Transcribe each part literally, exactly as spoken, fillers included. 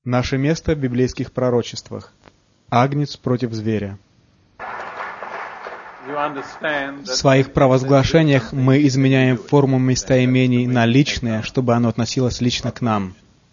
Наше место в библейских пророчествах. Агнец против зверя. В своих провозглашениях мы изменяем форму местоимений на личные, чтобы оно относилось лично к нам.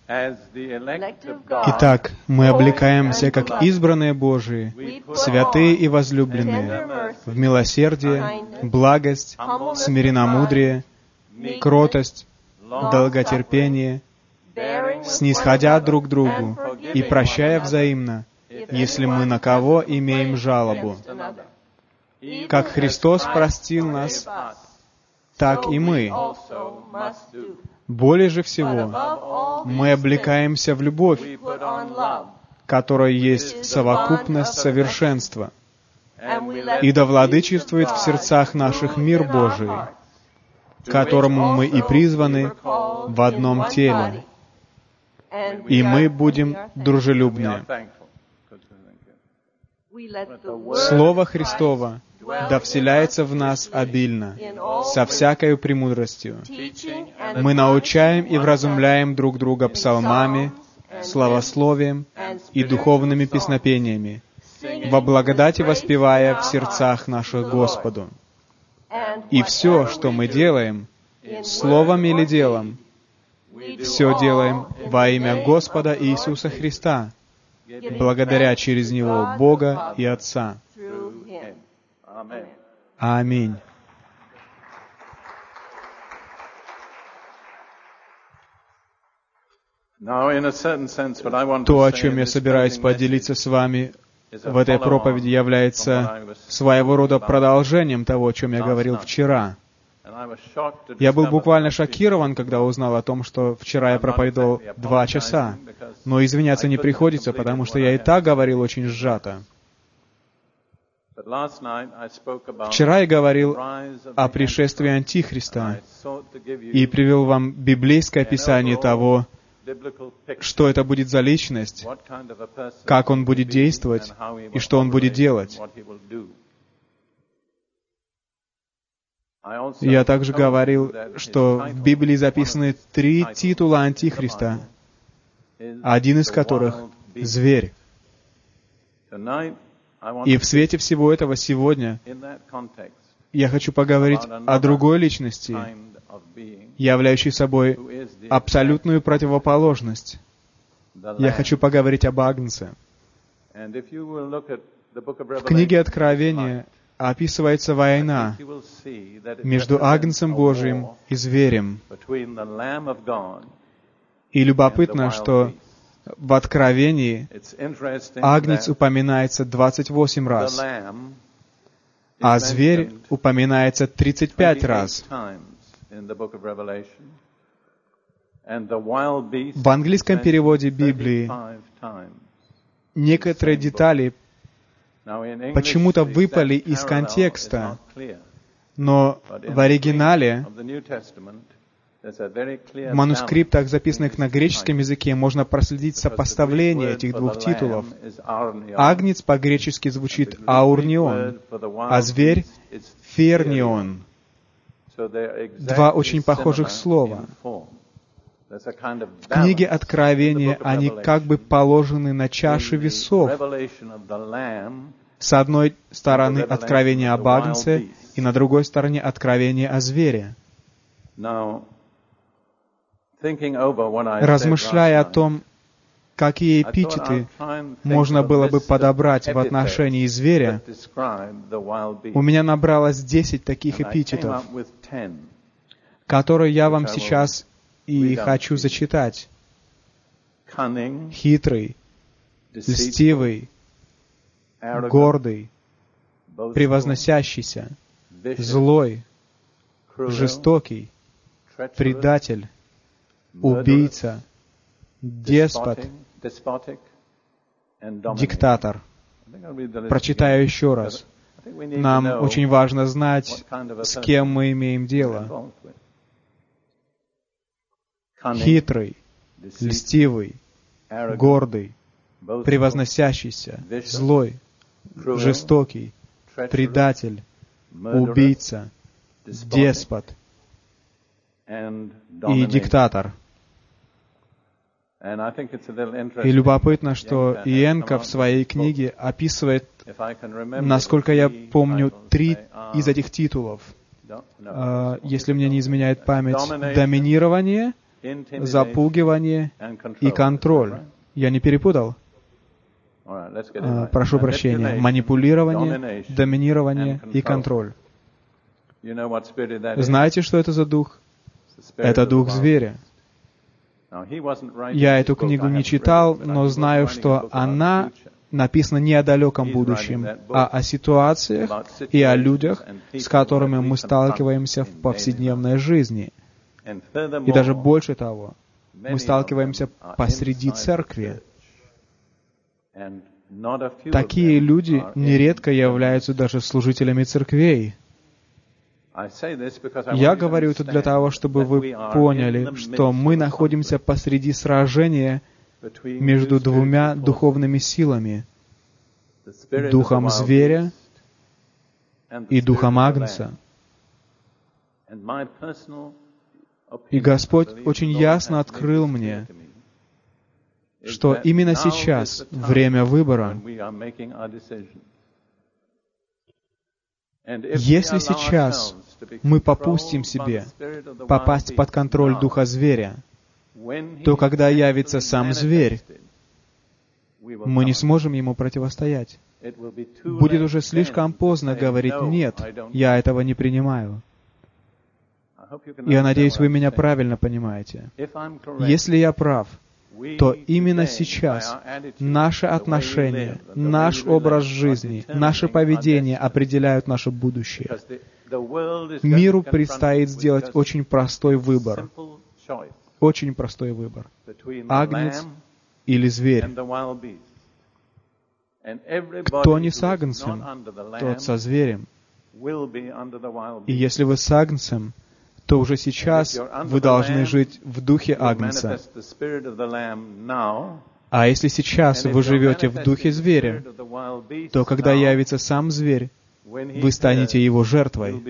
Итак, мы облекаемся как избранные Божии, святые и возлюбленные, в милосердие, благость, смиренномудрие, кротость, долготерпение, снисходя друг к другу и прощая взаимно, если мы на кого имеем жалобу. Как Христос простил нас, так и мы. Более же всего, мы облекаемся в любовь, которая есть совокупность совершенства, и да владычествует в сердцах наших мир Божий, которому мы и призваны в одном теле, и мы будем дружелюбны. Слово Христово да вселяется в нас обильно, со всякою премудростью. Мы научаем и вразумляем друг друга псалмами, славословием и духовными песнопениями, во благодати воспевая в сердцах наших Господу. И все, что мы делаем, словом или делом, все делаем во имя Господа Иисуса Христа, благодаря через Него Бога и Отца. Аминь. То, о чем я собираюсь поделиться с вами в этой проповеди, является своего рода продолжением того, о чем я говорил вчера. Я был буквально шокирован, когда узнал о том, что вчера я проповедовал два часа. Но извиняться не приходится, потому что я и так говорил очень сжато. Вчера я говорил о пришествии Антихриста и привел вам библейское описание того, что это будет за личность, как он будет действовать и что он будет делать. Я также говорил, что в Библии записаны три титула Антихриста, один из которых — зверь. И в свете всего этого сегодня я хочу поговорить о другой личности, являющей собой абсолютную противоположность. Я хочу поговорить об Агнце. В книге Откровения описывается война между Агнцем Божиим и зверем. И любопытно, что в Откровении Агнец упоминается двадцать восемь раз, а зверь упоминается тридцать пять раз. В английском переводе Библии некоторые детали почему-то выпали из контекста, но в оригинале, в манускриптах, записанных на греческом языке, можно проследить сопоставление этих двух титулов. Агнец по-гречески звучит аурнион, а зверь — фернион. Два очень похожих слова. В книге Откровения они как бы положены на чаши весов. С одной стороны откровение об Агнце, и на другой стороне откровение о звере. Размышляя о том, какие эпитеты можно было бы подобрать в отношении зверя, у меня набралось десять таких эпитетов, которые я вам сейчас и хочу зачитать. Хитрый, льстивый, гордый, превозносящийся, злой, жестокий, предатель, убийца, деспот, диктатор. Прочитаю еще раз. Нам очень важно знать, с кем мы имеем дело. Хитрый, льстивый, гордый, превозносящийся, злой, жестокий, предатель, убийца, деспот и диктатор. И любопытно, что Иенка в своей книге описывает, насколько я помню, три из этих титулов. Если мне не изменяет память, доминирование, запугивание и контроль. Я не перепутал? Прошу прощения. Манипулирование, доминирование и контроль. Знаете, что это за дух? Это дух зверя. Я эту книгу не читал, но знаю, что она написана не о далеком будущем, а о ситуациях и о людях, с которыми мы сталкиваемся в повседневной жизни. И даже больше того, мы сталкиваемся посреди церкви. Такие люди нередко являются даже служителями церквей. Я говорю это для того, чтобы вы поняли, что мы находимся посреди сражения между двумя духовными силами — духом зверя и духом агнца. И Господь очень ясно открыл мне, что именно сейчас время выбора. Если сейчас мы попустим себе попасть под контроль духа зверя, то когда явится сам зверь, мы не сможем ему противостоять. Будет уже слишком поздно говорить «нет, я этого не принимаю». Я надеюсь, вы меня правильно понимаете. Если я прав, то именно сейчас наши отношения, наш образ жизни, наше поведение определяют наше будущее. Миру предстоит сделать очень простой выбор. Очень простой выбор. Агнец или зверь. Кто не с агнцем, тот со зверем. И если вы с агнцем, то уже сейчас вы должны жить в духе агнца. А если сейчас вы живете в духе зверя, то когда явится сам зверь, вы станете его жертвой.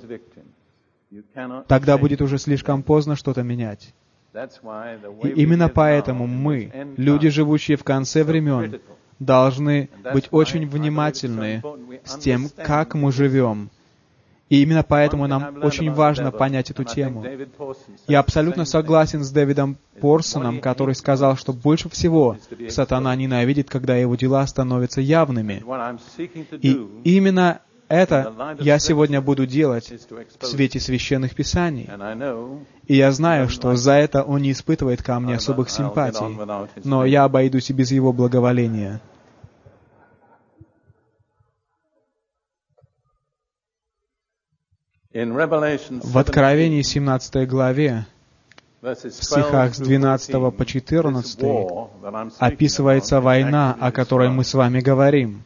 Тогда будет уже слишком поздно что-то менять. И именно поэтому мы, люди, живущие в конце времен, должны быть очень внимательны с тем, как мы живем. И именно поэтому нам очень важно понять эту тему. Я абсолютно согласен с Дэвидом Порсоном, который сказал, что больше всего сатана ненавидит, когда его дела становятся явными. И именно это я сегодня буду делать в свете священных писаний. И я знаю, что за это он не испытывает ко мне особых симпатий, но я обойдусь и без его благоволения. В Откровении семнадцатой главе, в стихах с двенадцатого по четырнадцатый, описывается война, о которой мы с вами говорим.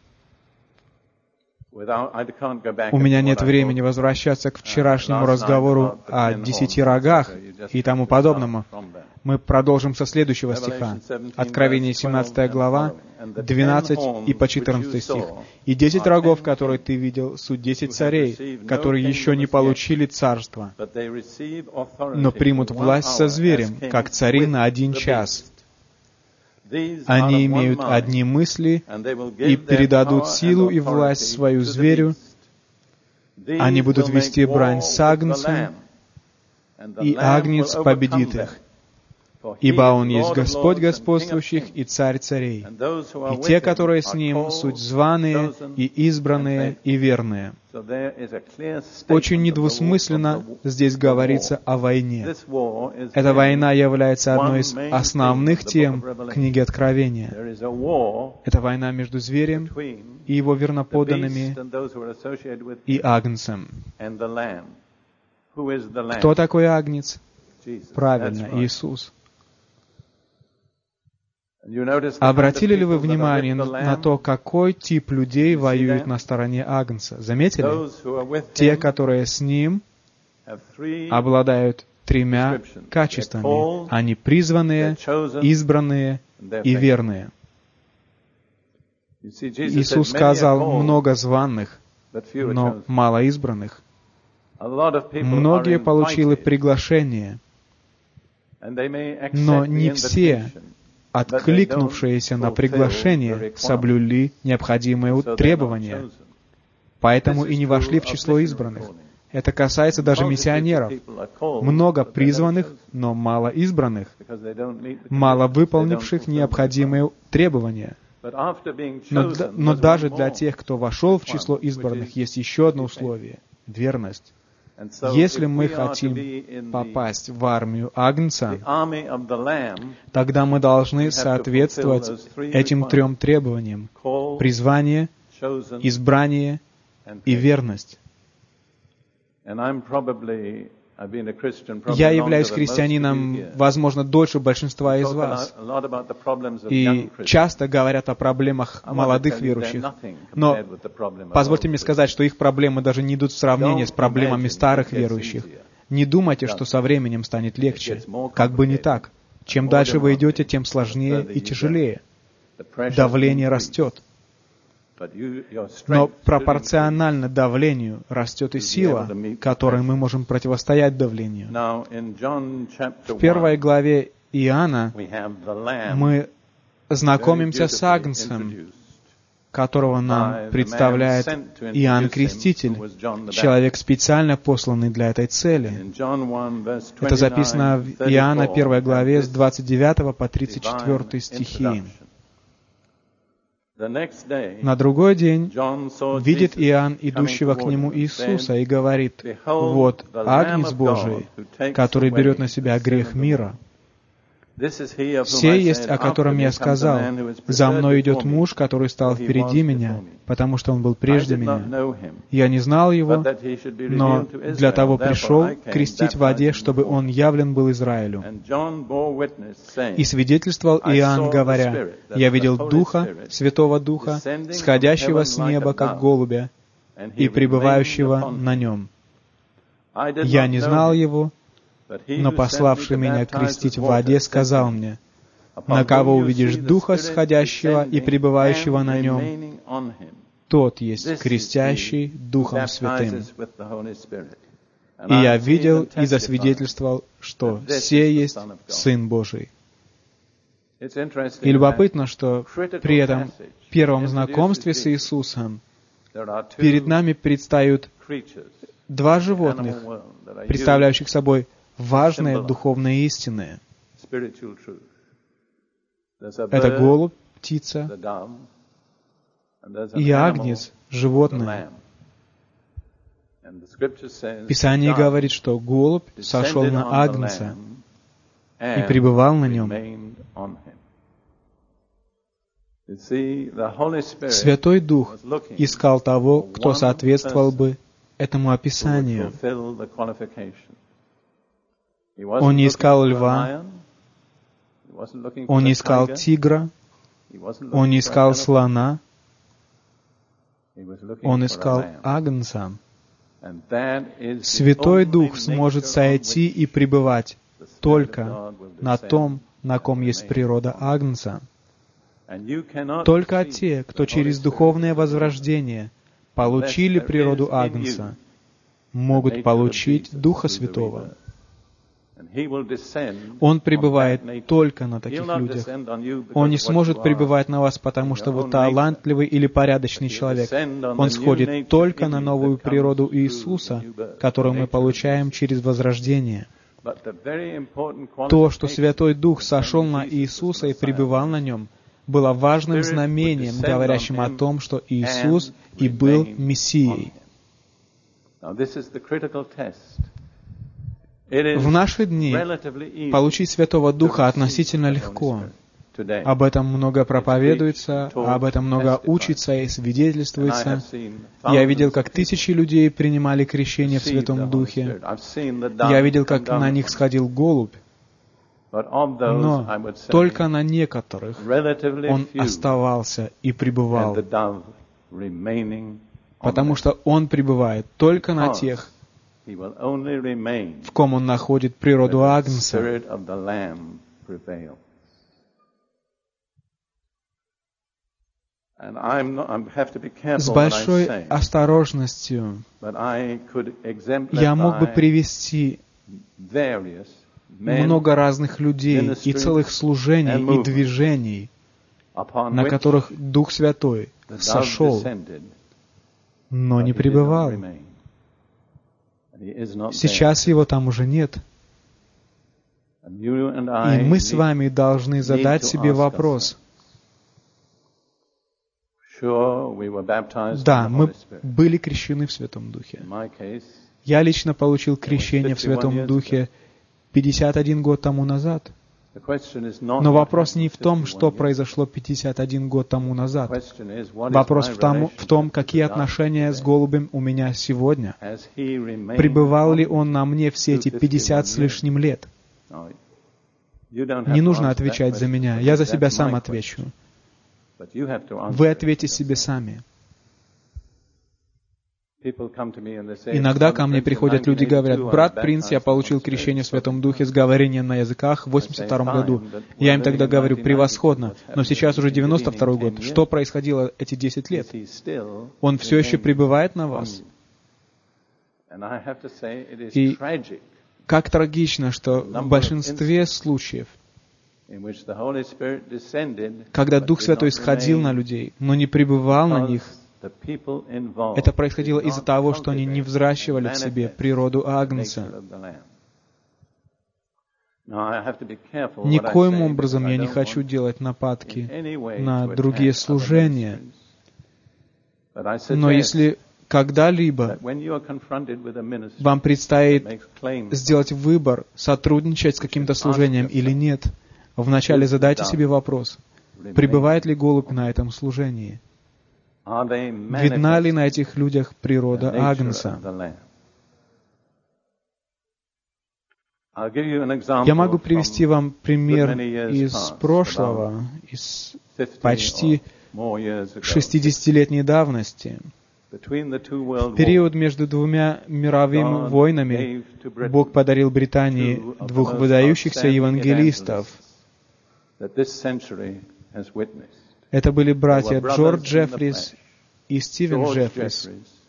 У меня нет времени возвращаться к вчерашнему разговору о десяти рогах и тому подобному. Мы продолжим со следующего стиха. Откровение семнадцатая глава, двенадцать и по четырнадцатый стих. «И десять рогов, которые ты видел, суть десять царей, которые еще не получили царство, но примут власть со зверем, как цари на один час. Они имеют одни мысли и передадут силу и власть свою зверю. Они будут вести брань с агнцем, и агнец победит их. Ибо Он есть Господь господствующих и Царь царей. И те, которые с Ним, суть званые и избранные и верные». Очень недвусмысленно здесь говорится о войне. Эта война является одной из основных тем книги Откровения. Это война между зверем и его верноподданными и агнцем. Кто такой агнец? Правильно, Иисус. Обратили ли вы внимание на то, какой тип людей воюет на стороне Агнца? Заметили? Те, которые с Ним, обладают тремя качествами. Они призванные, избранные и верные. Иисус сказал, много званых, но мало избранных. Многие получили приглашение, Но не все, откликнувшиеся на приглашение, соблюли необходимые требования, поэтому и не вошли в число избранных. Это касается даже миссионеров. Много призванных, но мало избранных, мало выполнивших необходимые требования. Но, но даже для тех, кто вошел в число избранных, есть еще одно условие — верность. Если мы хотим попасть в армию Агнца, тогда мы должны соответствовать этим трем требованиям — призвание, избрание и верность. Я являюсь христианином, возможно, дольше большинства из вас, и часто говорят о проблемах молодых верующих, но позвольте мне сказать, что их проблемы даже не идут в сравнение с проблемами старых верующих. Не думайте, что со временем станет легче. Как бы не так. Чем дальше вы идете, тем сложнее и тяжелее. Давление растет. Но пропорционально давлению растет и сила, которой мы можем противостоять давлению. В первой главе Иоанна мы знакомимся с Агнцем, которого нам представляет Иоанн Креститель, человек, специально посланный для этой цели. Это записано в Иоанна первой главе с двадцать девятого по тридцать четвёртый стихи. На другой день видит Иоанн идущего к нему Иисуса и говорит: «Вот Агнец Божий, который берет на себя грех мира. Сей есть, о котором я сказал: за мной идет муж, который стал впереди меня, потому что он был прежде меня. Я не знал его, но для того пришел крестить в воде, чтобы он явлен был Израилю». И свидетельствовал Иоанн, говоря: «Я видел Духа, Святого Духа, сходящего с неба, как голубя, и пребывающего на нем. Я не знал его, но пославший меня крестить в воде сказал мне: на кого увидишь Духа сходящего и пребывающего на нем, тот есть крестящий Духом Святым». И я видел и засвидетельствовал, что сей есть Сын Божий. И любопытно, что при этом первом знакомстве с Иисусом перед нами предстают два животных, представляющих собой важные духовные истины. Это голубь, птица, и агнец, животное. Писание говорит, что голубь сошел на агнца и пребывал на нем. Святой Дух искал того, кто соответствовал бы этому описанию. Он не искал льва, он не искал тигра, он не искал слона, он искал агнца. Святой Дух сможет сойти и пребывать только на том, на ком есть природа агнца. Только те, кто через духовное возрождение получили природу агнца, могут получить Духа Святого. Он пребывает только на таких людях. Он не сможет пребывать на вас, потому что вы талантливый или порядочный человек. Он сходит только на новую природу Иисуса, которую мы получаем через возрождение. То, что Святой Дух сошел на Иисуса и пребывал на Нем, было важным знамением, говорящим о том, что Иисус и был Мессией. В наши дни получить Святого Духа относительно легко. Об этом много проповедуется, об этом много учится и свидетельствуется. Я видел, как тысячи людей принимали крещение в Святом Духе. Я видел, как на них сходил голубь. Но только на некоторых он оставался и пребывал, потому что он пребывает только на тех, в ком он находит природу агнца. С большой осторожностью я мог бы привести много разных людей и целых служений и движений, на которых Дух Святой сошел, но не пребывал. Сейчас Его там уже нет. И мы с вами должны задать себе вопрос. Да, мы были крещены в Святом Духе. Я лично получил крещение в Святом Духе пятьдесят один год тому назад. Но вопрос не в том, что произошло пятьдесят один год тому назад. Вопрос в том, в том, какие отношения с голубем у меня сегодня. Пребывал ли он на мне все эти пятьдесят с лишним лет? Не нужно отвечать за меня. Я за себя сам отвечу. Вы ответьте себе сами. Иногда ко мне приходят люди и говорят: «Брат Принц, я получил крещение в Святом Духе с говорением на языках в восемьдесят втором году». Я им тогда говорю: «Превосходно, но сейчас уже девяносто второй год. Что происходило эти десять лет? Он все еще пребывает на вас?» И как трагично, что в большинстве случаев, когда Дух Святой сходил на людей, но не пребывал на них, это происходило из-за того, что они не взращивали в себе природу Агнца. Никоим образом я не хочу делать нападки на другие служения. Но если когда-либо вам предстоит сделать выбор, сотрудничать с каким-то служением или нет, вначале задайте себе вопрос: пребывает ли голубь на этом служении? Видна ли на этих людях природа Агнца? Я могу привести вам пример из прошлого, из почти шестидесятилетней давности. В период между двумя мировыми войнами Бог подарил Британии двух выдающихся евангелистов. Это были братья Джордж Джеффрис и Стивен Джеффрис.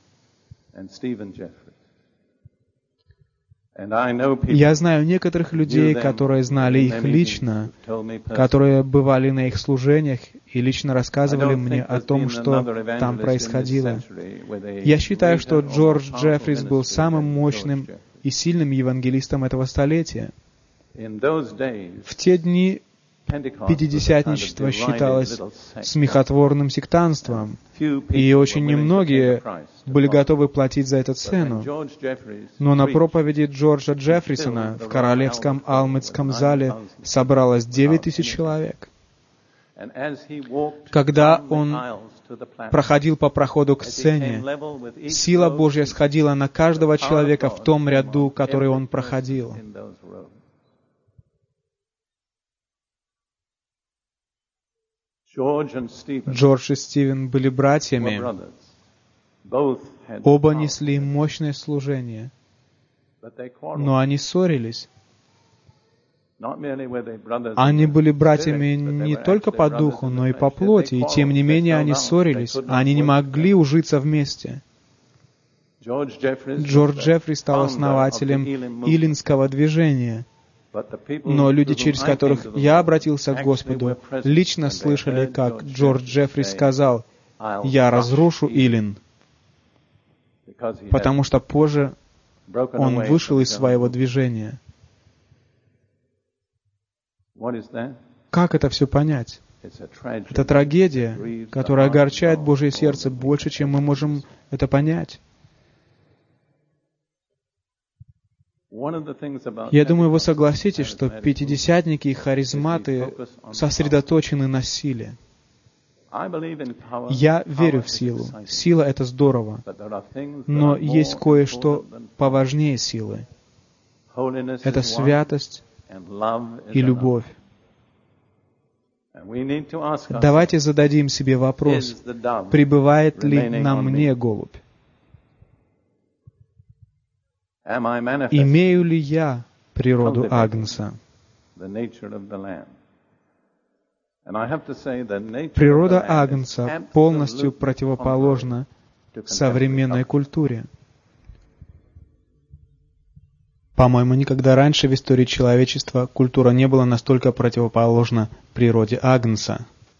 Я знаю некоторых людей, которые знали их лично, которые бывали на их служениях и лично рассказывали мне о том, что там происходило. Я считаю, что Джордж Джеффрис был самым мощным и сильным евангелистом этого столетия. В те дни пятидесятничество считалось смехотворным сектантством, и очень немногие были готовы платить за это цену. Но на проповеди Джорджа Джеффрисона в Королевском Алмытском зале собралось девять тысяч человек. Когда он проходил по проходу к сцене, сила Божья сходила на каждого человека в том ряду, который он проходил. Джордж и Стивен были братьями. Оба несли мощное служение. Но они ссорились. Они были братьями не только по духу, но и по плоти, и тем не менее они ссорились. Они не могли ужиться вместе. Джордж Джеффри стал основателем Илинского движения. Но люди, через которых я обратился к Господу, лично слышали, как Джордж Джеффри сказал: «Я разрушу Илин», потому что позже он вышел из своего движения. Как это все понять? Это трагедия, которая огорчает Божье сердце больше, чем мы можем это понять. Я думаю, вы согласитесь, что пятидесятники и харизматы сосредоточены на силе. Я верю в силу. Сила — это здорово. Но есть кое-что поважнее силы. Это святость и любовь. Давайте зададим себе вопрос: пребывает ли на мне голубь? Имею ли я природу Агнца? Природа Агнца полностью противоположна современной культуре. По-моему, никогда раньше в истории человечества культура не была настолько противоположна природе Агнца.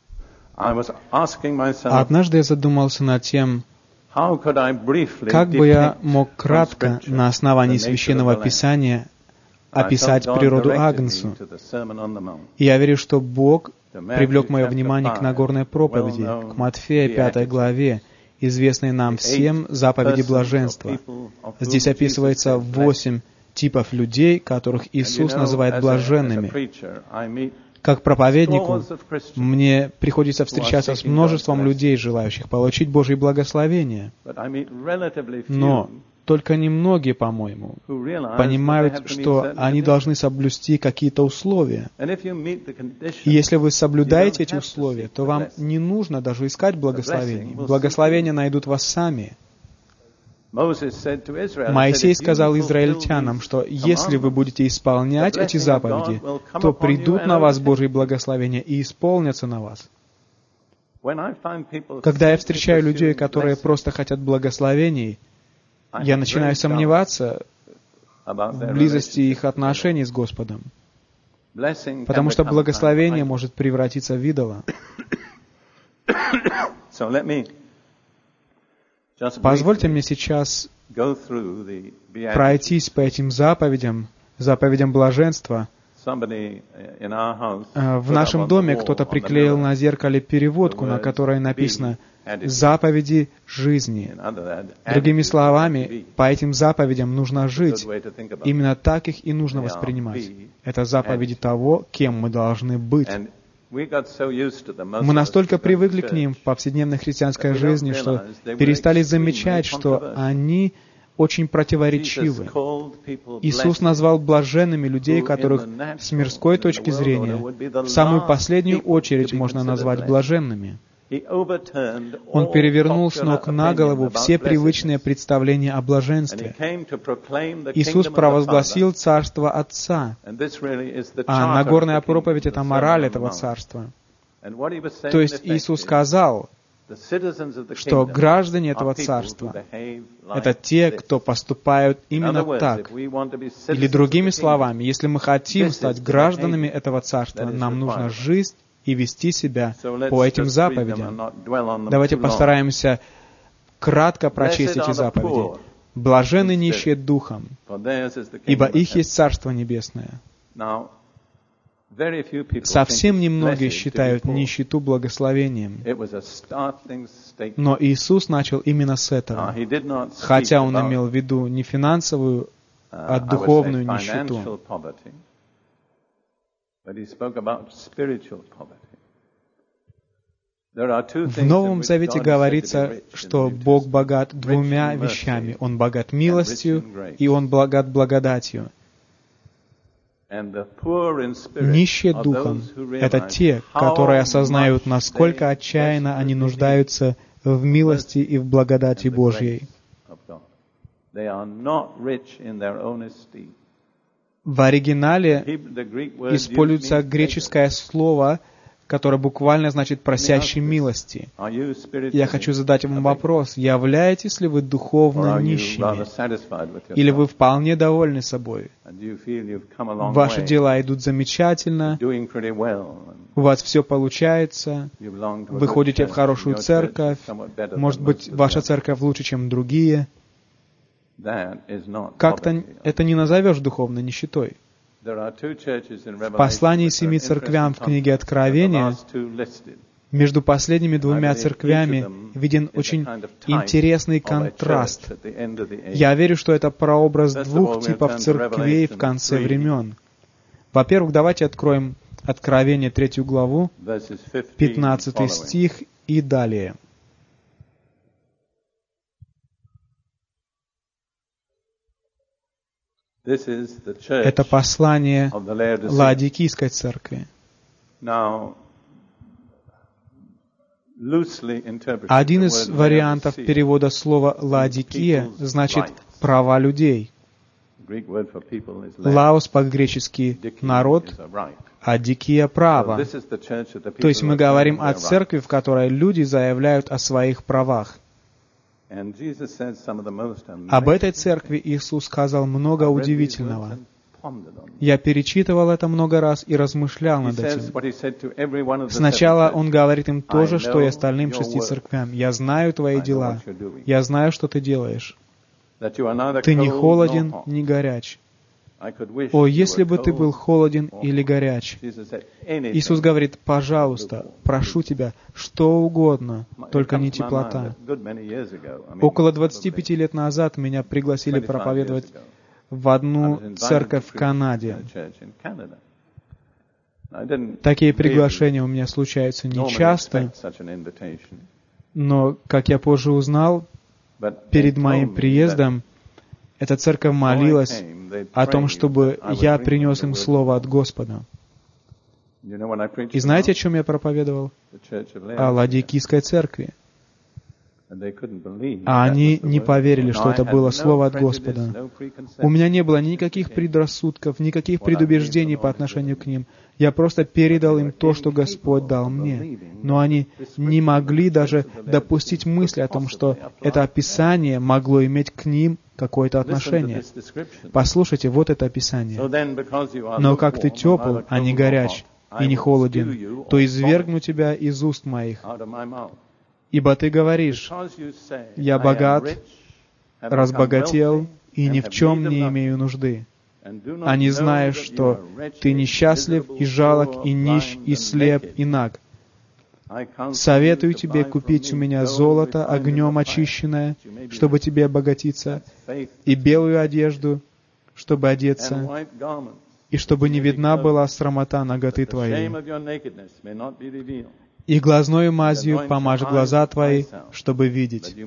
Однажды я задумался над тем, как бы я мог кратко на основании Священного Писания описать природу Агнцу. И я верю, что Бог привлек мое внимание к Нагорной проповеди, к Матфея пятой главе, известной нам всем заповеди блаженства. Здесь описывается восемь типов людей, которых Иисус называет блаженными. Как проповеднику, мне приходится встречаться с множеством людей, желающих получить Божье благословение. Но только немногие, по-моему, понимают, что они должны соблюсти какие-то условия. И если вы соблюдаете эти условия, то вам не нужно даже искать благословений. Благословения найдут вас сами. Моисей сказал израильтянам, что если вы будете исполнять эти заповеди, то придут на вас Божьи благословения и исполнятся на вас. Когда я встречаю людей, которые просто хотят благословений, я начинаю сомневаться в близости их отношений с Господом, потому что благословение может превратиться в идола. Позвольте мне сейчас пройтись по этим заповедям, заповедям блаженства. В нашем доме кто-то приклеил на зеркале переводку, на которой написано «Заповеди жизни». Другими словами, по этим заповедям нужно жить. Именно так их и нужно воспринимать. Это заповеди того, кем мы должны быть. Мы настолько привыкли к ним в повседневной христианской жизни, что перестали замечать, что они очень противоречивы. Иисус назвал блаженными людей, которых с мирской точки зрения в самую последнюю очередь можно назвать блаженными. Он перевернул с ног на голову все привычные представления о блаженстве. Иисус провозгласил Царство Отца, а Нагорная проповедь — это мораль этого Царства. То есть Иисус сказал, что граждане этого Царства — это те, кто поступают именно так. Или другими словами, если мы хотим стать гражданами этого Царства, нам нужно жить и вести себя по этим заповедям. Давайте постараемся кратко прочесть эти заповеди. «Блаженны нищие духом, ибо их есть Царство Небесное». Совсем немногие считают нищету благословением. Но Иисус начал именно с этого, хотя Он имел в виду не финансовую, а духовную нищету. В Новом Завете говорится, что Бог богат двумя вещами. Он богат милостью, и Он богат благодатью. Нищие духом — это те, которые осознают, насколько отчаянно они нуждаются в милости и в благодати Божьей. В оригинале используется греческое слово, которое буквально значит «просящий милости». Я хочу задать вам вопрос: являетесь ли вы духовно нищими? Или вы вполне довольны собой? Ваши дела идут замечательно, у вас все получается, вы ходите в хорошую церковь, может быть, ваша церковь лучше, чем другие. Как-то это не назовешь духовной нищетой. В послании семи церквям в книге Откровения между последними двумя церквями виден очень интересный контраст. Я верю, что это прообраз двух типов церквей в конце времен. Во-первых, давайте откроем Откровение третью главу, пятнадцатый стих и далее. Это послание Лаодикийской церкви. Один из вариантов перевода слова «Лаодикия» значит «права людей». Лаос по-гречески «народ», а дикия — «право». То есть мы говорим о церкви, в которой люди заявляют о своих правах. Об этой церкви Иисус сказал много удивительного. Я перечитывал это много раз и размышлял над этим. Сначала Он говорит им то же, что и остальным шести церквям. «Я знаю твои дела. Я знаю, что ты делаешь. Ты не холоден, не горяч». О, если бы ты был холоден или горяч. Иисус говорит: пожалуйста, прошу тебя, что угодно, только не теплота. Около двадцати пяти лет назад меня пригласили проповедовать в одну церковь в Канаде. Такие приглашения у меня случаются нечасто, но, как я позже узнал, перед моим приездом эта церковь молилась о том, чтобы я принес им слово от Господа. И знаете, о чем я проповедовал? О Ладикийской церкви. А они не поверили, что это было слово от Господа. У меня не было никаких предрассудков, никаких предубеждений по отношению к ним. Я просто передал им то, что Господь дал мне. Но они не могли даже допустить мысли о том, что это описание могло иметь к ним какое-то отношение. Послушайте, вот это описание. «Но как ты тепл, а не горяч, и не холоден, то извергну тебя из уст моих. Ибо ты говоришь: я богат, разбогател, и ни в чем не имею нужды. А не знаешь, что ты несчастлив, и жалок, и нищ, и слеп, и наг. Советую тебе купить у меня золото, огнем очищенное, чтобы тебе обогатиться, и белую одежду, чтобы одеться, и чтобы не видна была срамота наготы твоей. И глазною мазью помажь глаза твои, чтобы видеть».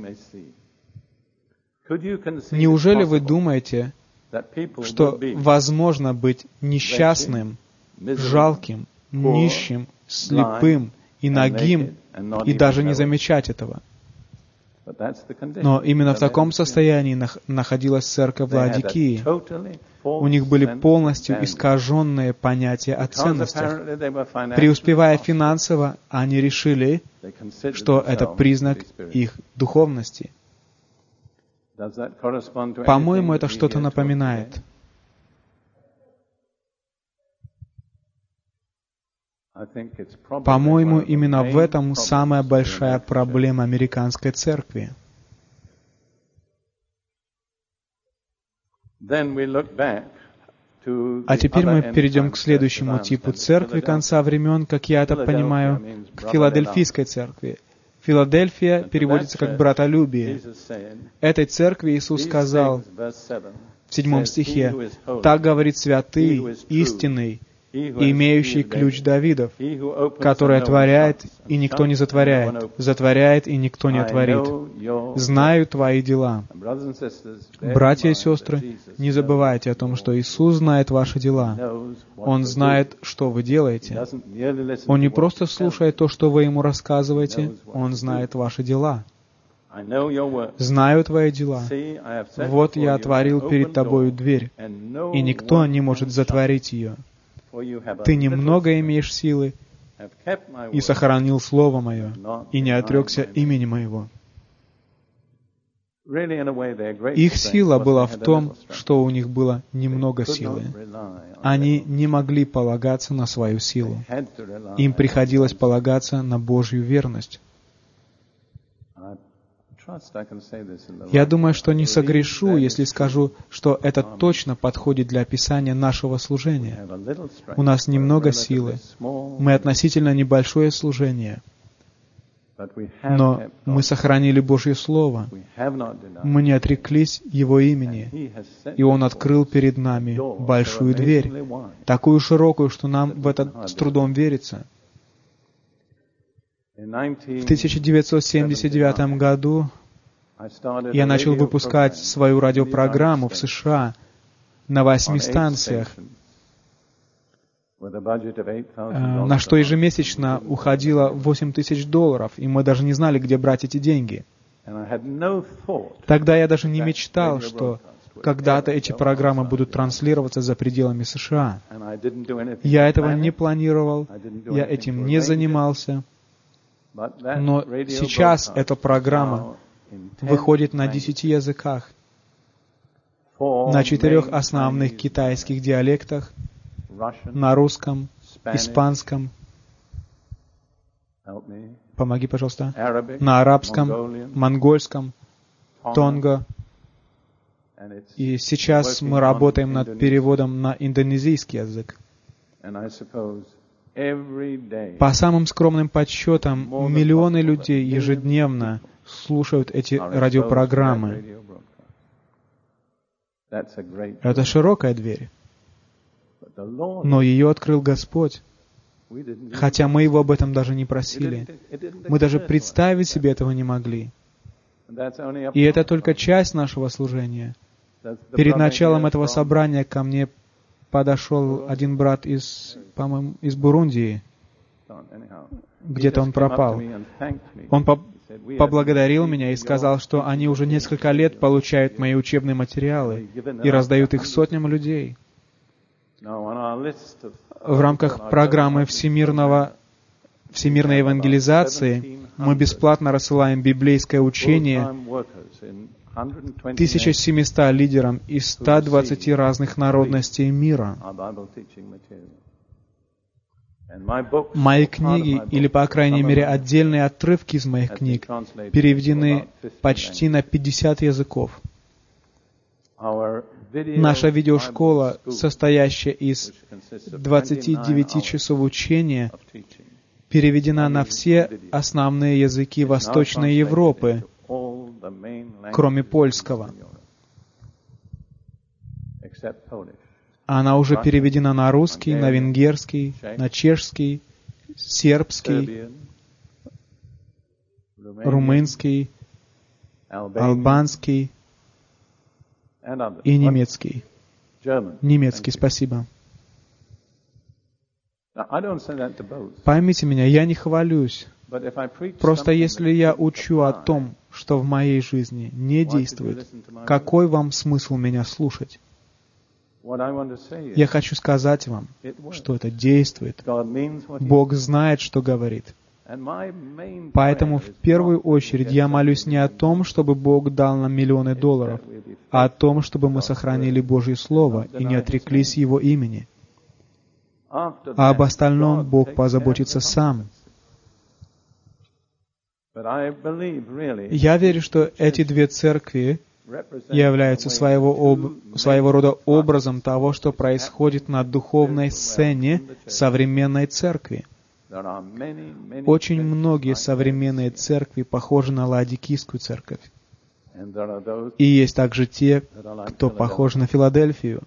Неужели вы думаете, что возможно быть несчастным, жалким, нищим, слепым и нагим, и даже не замечать этого? Но именно в таком состоянии находилась церковь Лаодикии. У них были полностью искаженные понятия о ценностях. Преуспевая финансово, они решили, что это признак их духовности. По-моему, это что-то напоминает. По-моему, именно в этом самая большая проблема американской церкви. А теперь мы перейдем к следующему типу церкви конца времен, как я это понимаю, к Филадельфийской церкви. Филадельфия переводится как «братолюбие». Этой церкви Иисус сказал в седьмом стихе: «Так говорит святый, истинный, имеющий ключ Давидов, который отворяет, и никто не затворяет, затворяет, и никто не отворит. Знаю твои дела». Братья и сестры, не забывайте о том, что Иисус знает ваши дела. Он знает, что вы делаете. Он не просто слушает то, что вы Ему рассказываете, Он знает ваши дела. «Знаю твои дела. Вот я отворил перед тобою дверь, и никто не может затворить ее. Ты немного имеешь силы, и сохранил Слово Мое, и не отрекся имени Моего». Их сила была в том, что у них было немного силы. Они не могли полагаться на свою силу. Им приходилось полагаться на Божью верность. Я думаю, что не согрешу, если скажу, что это точно подходит для описания нашего служения. У нас немного силы. Мы относительно небольшое служение. Но мы сохранили Божье Слово. Мы не отреклись Его имени. И Он открыл перед нами большую дверь, такую широкую, что нам в это с трудом верится. В тысяча девятьсот семьдесят девятом году я начал выпускать свою радиопрограмму в США на восьми станциях, на что ежемесячно уходило восемь тысяч долларов, и мы даже не знали, где брать эти деньги. Тогда я даже не мечтал, что когда-то эти программы будут транслироваться за пределами США. Я этого не планировал, я этим не занимался. Но сейчас эта программа выходит на десяти языках, на четырех основных китайских диалектах, на русском, испанском, помоги, пожалуйста, на арабском, монгольском, тонго. И сейчас мы работаем над переводом на индонезийский язык. По самым скромным подсчетам, миллионы людей ежедневно слушают эти радиопрограммы. Это широкая дверь. Но ее открыл Господь. Хотя мы Его об этом даже не просили. Мы даже представить себе этого не могли. И это только часть нашего служения. Перед началом этого собрания ко мне подошел один брат из, по-моему, из Бурундии. Где-то он пропал. Он по- поблагодарил меня и сказал, что они уже несколько лет получают мои учебные материалы и раздают их сотням людей. В рамках программы всемирного, всемирной евангелизации мы бесплатно рассылаем библейское учение тысяча семьсот лидерам из ста двадцати разных народностей мира. Мои книги, или, по крайней мере, отдельные отрывки из моих книг, переведены почти на пятьдесят языков. Наша видеошкола, состоящая из двадцати девяти часов учения, переведена на все основные языки Восточной Европы, кроме польского. Она уже переведена на русский, на венгерский, на чешский, сербский, румынский, албанский и немецкий. Немецкий, спасибо. Поймите меня, я не хвалюсь. Просто если я учу о том, что в моей жизни не действует, какой вам смысл меня слушать? Я хочу сказать вам, что это действует. Бог знает, что говорит. Поэтому в первую очередь я молюсь не о том, чтобы Бог дал нам миллионы долларов, а о том, чтобы мы сохранили Божье Слово и не отреклись Его имени. А об остальном Бог позаботится сам. Я верю, что эти две церкви являются своего, об... своего рода образом того, что происходит на духовной сцене современной церкви. Очень многие современные церкви похожи на Лаодикийскую церковь. И есть также те, кто похож на Филадельфию.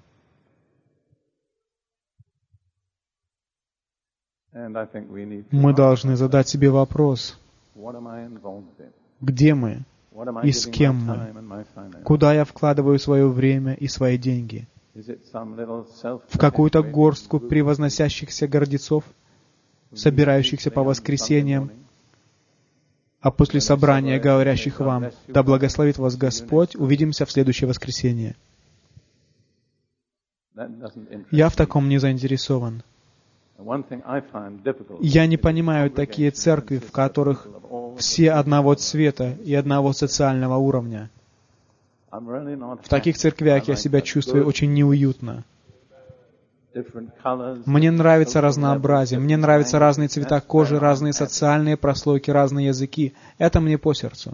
Мы должны задать себе вопрос, где мы и с кем мы, куда я вкладываю свое время и свои деньги. В какую-то горстку превозносящихся гордецов, собирающихся по воскресеньям, а после собрания говорящих вам: «Да благословит вас Господь, увидимся в следующее воскресенье». Я в таком не заинтересован. Я не понимаю такие церкви, в которых все одного цвета и одного социального уровня. В таких церквях я себя чувствую очень неуютно. Мне нравится разнообразие, мне нравятся разные цвета кожи, разные социальные прослойки, разные языки. Это мне по сердцу.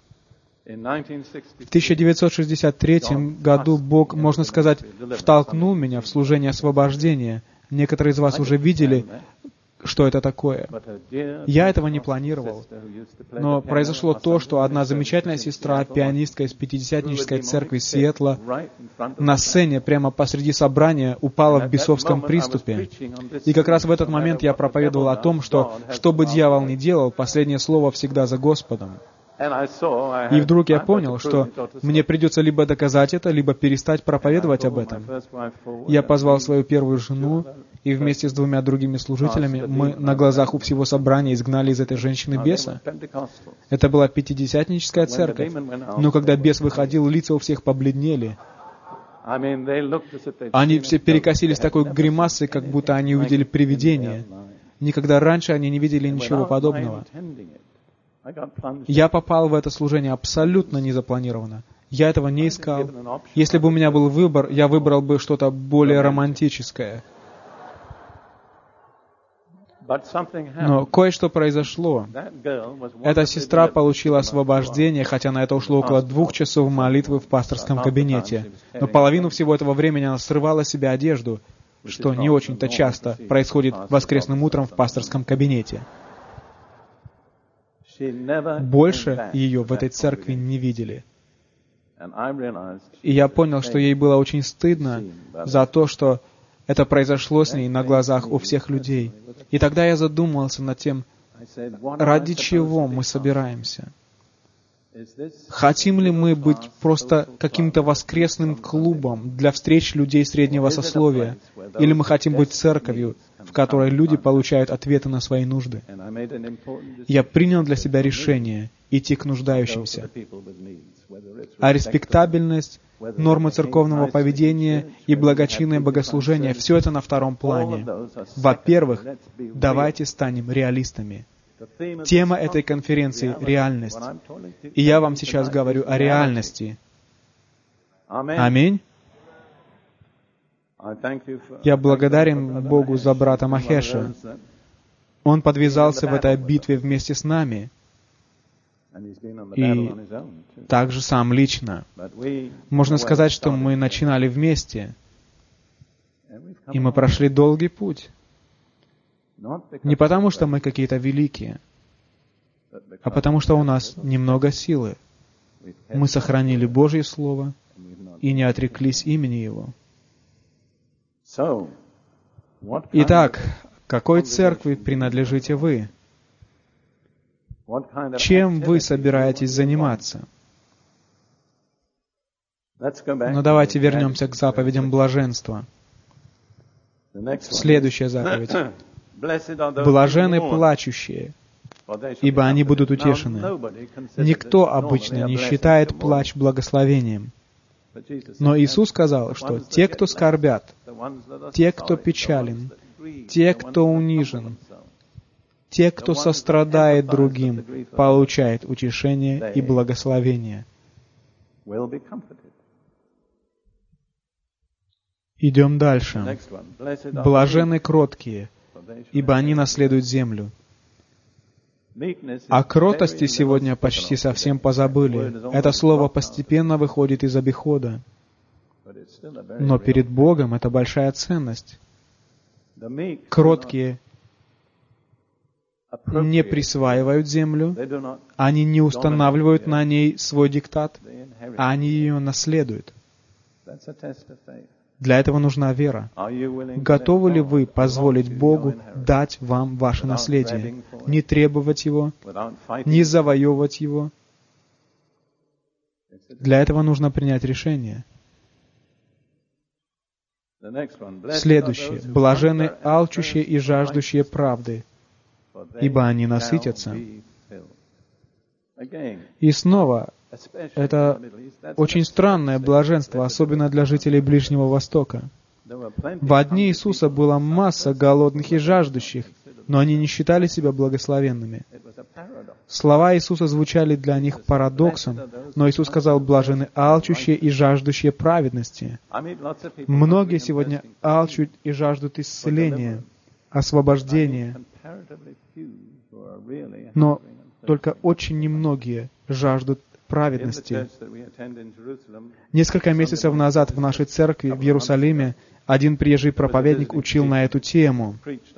В тысяча девятьсот шестьдесят третьем году Бог, можно сказать, втолкнул меня в служение освобождения. Некоторые из вас уже видели, что это такое. Я этого не планировал. Но произошло то, что одна замечательная сестра, пианистка из пятидесятнической церкви Сиэтла, на сцене прямо посреди собрания упала в бесовском приступе. И как раз в этот момент я проповедовал о том, что, что бы дьявол ни делал, последнее слово всегда за Господом. И вдруг я понял, что мне придется либо доказать это, либо перестать проповедовать об этом. Я позвал свою первую жену, и вместе с двумя другими служителями мы на глазах у всего собрания изгнали из этой женщины беса. Это была пятидесятническая церковь. Но когда бес выходил, лица у всех побледнели. Они все перекосились такой гримасой, как будто они увидели привидение. Никогда раньше они не видели ничего подобного. Я попал в это служение абсолютно незапланированно. Я этого не искал. Если бы у меня был выбор, я выбрал бы что-то более романтическое. Но кое-что произошло. Эта сестра получила освобождение, хотя на это ушло около двух часов молитвы в пасторском кабинете. Но половину всего этого времени она срывала с себя одежду, что не очень-то часто происходит воскресным утром в пасторском кабинете. Больше ее в этой церкви не видели. И я понял, что ей было очень стыдно за то, что это произошло с ней на глазах у всех людей. И тогда я задумался над тем, ради чего мы собираемся. Хотим ли мы быть просто каким-то воскресным клубом для встреч людей среднего сословия? Или мы хотим быть церковью, в которой люди получают ответы на свои нужды? Я принял для себя решение идти к нуждающимся. А респектабельность, нормы церковного поведения и благочинное богослужение — все это на втором плане. Во-первых, давайте станем реалистами. Тема этой конференции — реальность. И я вам сейчас говорю о реальности. Аминь. Я благодарен Богу за брата Махеша. Он подвязался в этой битве вместе с нами. И также сам лично. Можно сказать, что мы начинали вместе. И мы прошли долгий путь. Не потому, что мы какие-то великие, а потому, что у нас немного силы. Мы сохранили Божье Слово и не отреклись имени Его. Итак, какой церкви принадлежите вы? Чем вы собираетесь заниматься? Но давайте вернемся к заповедям блаженства. Следующая заповедь. «Блаженны плачущие, ибо они будут утешены». Никто обычно не считает плач благословением. Но Иисус сказал, что те, кто скорбят, те, кто печален, те, кто унижен, те, кто сострадает другим, получают утешение и благословение. Идем дальше. «Блаженны кроткие, ибо они наследуют землю». О кротости сегодня почти совсем позабыли. Это слово постепенно выходит из обихода. Но перед Богом это большая ценность. Кроткие не присваивают землю, они не устанавливают на ней свой диктат, а они ее наследуют. Для этого нужна вера. Готовы ли вы позволить Богу дать вам ваше наследие, не требовать его, не завоевывать его? Для этого нужно принять решение. Следующее. «Блаженны алчущие и жаждущие правды, ибо они насытятся». И снова, это очень странное блаженство, особенно для жителей Ближнего Востока. Во дни Иисуса была масса голодных и жаждущих, но они не считали себя благословенными. Слова Иисуса звучали для них парадоксом, но Иисус сказал: «Блаженны алчущие и жаждущие праведности». Многие сегодня алчут и жаждут исцеления, освобождения, но только очень немногие жаждут праведности. Несколько месяцев назад в нашей церкви в Иерусалиме один приезжий проповедник учил на эту тему.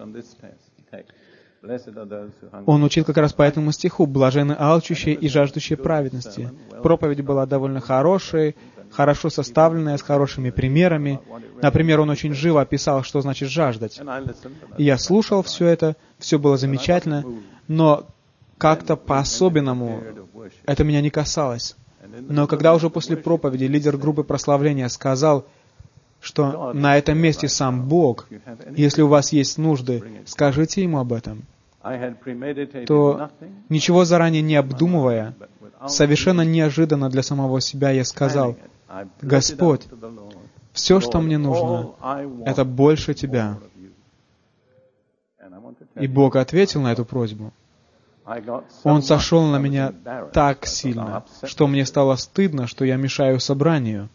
Он учил как раз по этому стиху: «Блаженны алчущие и жаждущие праведности». Проповедь была довольно хорошей, хорошо составленная, с хорошими примерами. Например, он очень живо описал, что значит жаждать. И я слушал все это, все было замечательно, но как-то по-особенному это меня не касалось. Но когда уже после проповеди лидер группы прославления сказал, что на этом месте сам Бог, если у вас есть нужды, скажите Ему об этом, то, ничего заранее не обдумывая, совершенно неожиданно для самого себя я сказал: «Господь, все, что мне нужно, это больше Тебя». И Бог ответил на эту просьбу. Он сошел на меня так сильно, что мне стало стыдно, что я мешаю собранию.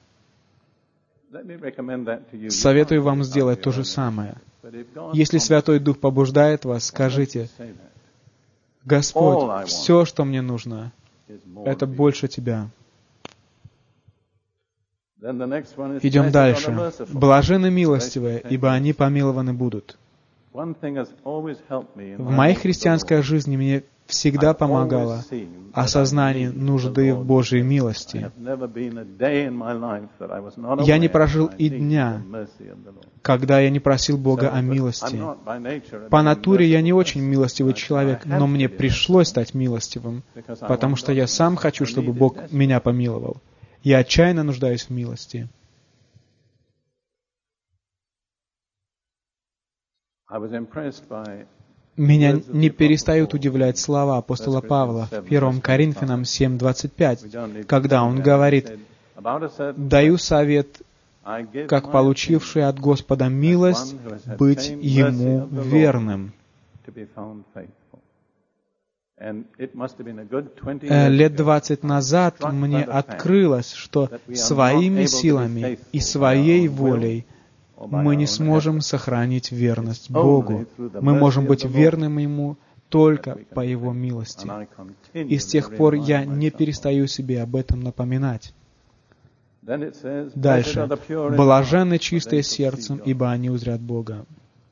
Советую вам сделать то же самое. Если Святой Дух побуждает вас, скажите: «Господь, все, что мне нужно, это больше Тебя». Идем дальше. «Блаженны милостивые, ибо они помилованы будут». В моей христианской жизни мне всегда помогало осознание нужды в Божьей милости. Я не прожил и дня, когда я не просил Бога о милости. По натуре я не очень милостивый человек, но мне пришлось стать милостивым, потому что я сам хочу, чтобы Бог меня помиловал. Я отчаянно нуждаюсь в милости. Меня не перестают удивлять слова апостола Павла в первом Коринфянам семь двадцать пять, когда он говорит: «Даю совет, как получивший от Господа милость, быть Ему верным». Лет двадцать назад мне открылось, что своими силами и своей волей мы не сможем сохранить верность Богу. Мы можем быть верным Ему только по Его милости. И с тех пор я не перестаю себе об этом напоминать. Дальше. «Блаженны чистые сердцем, ибо они узрят Бога».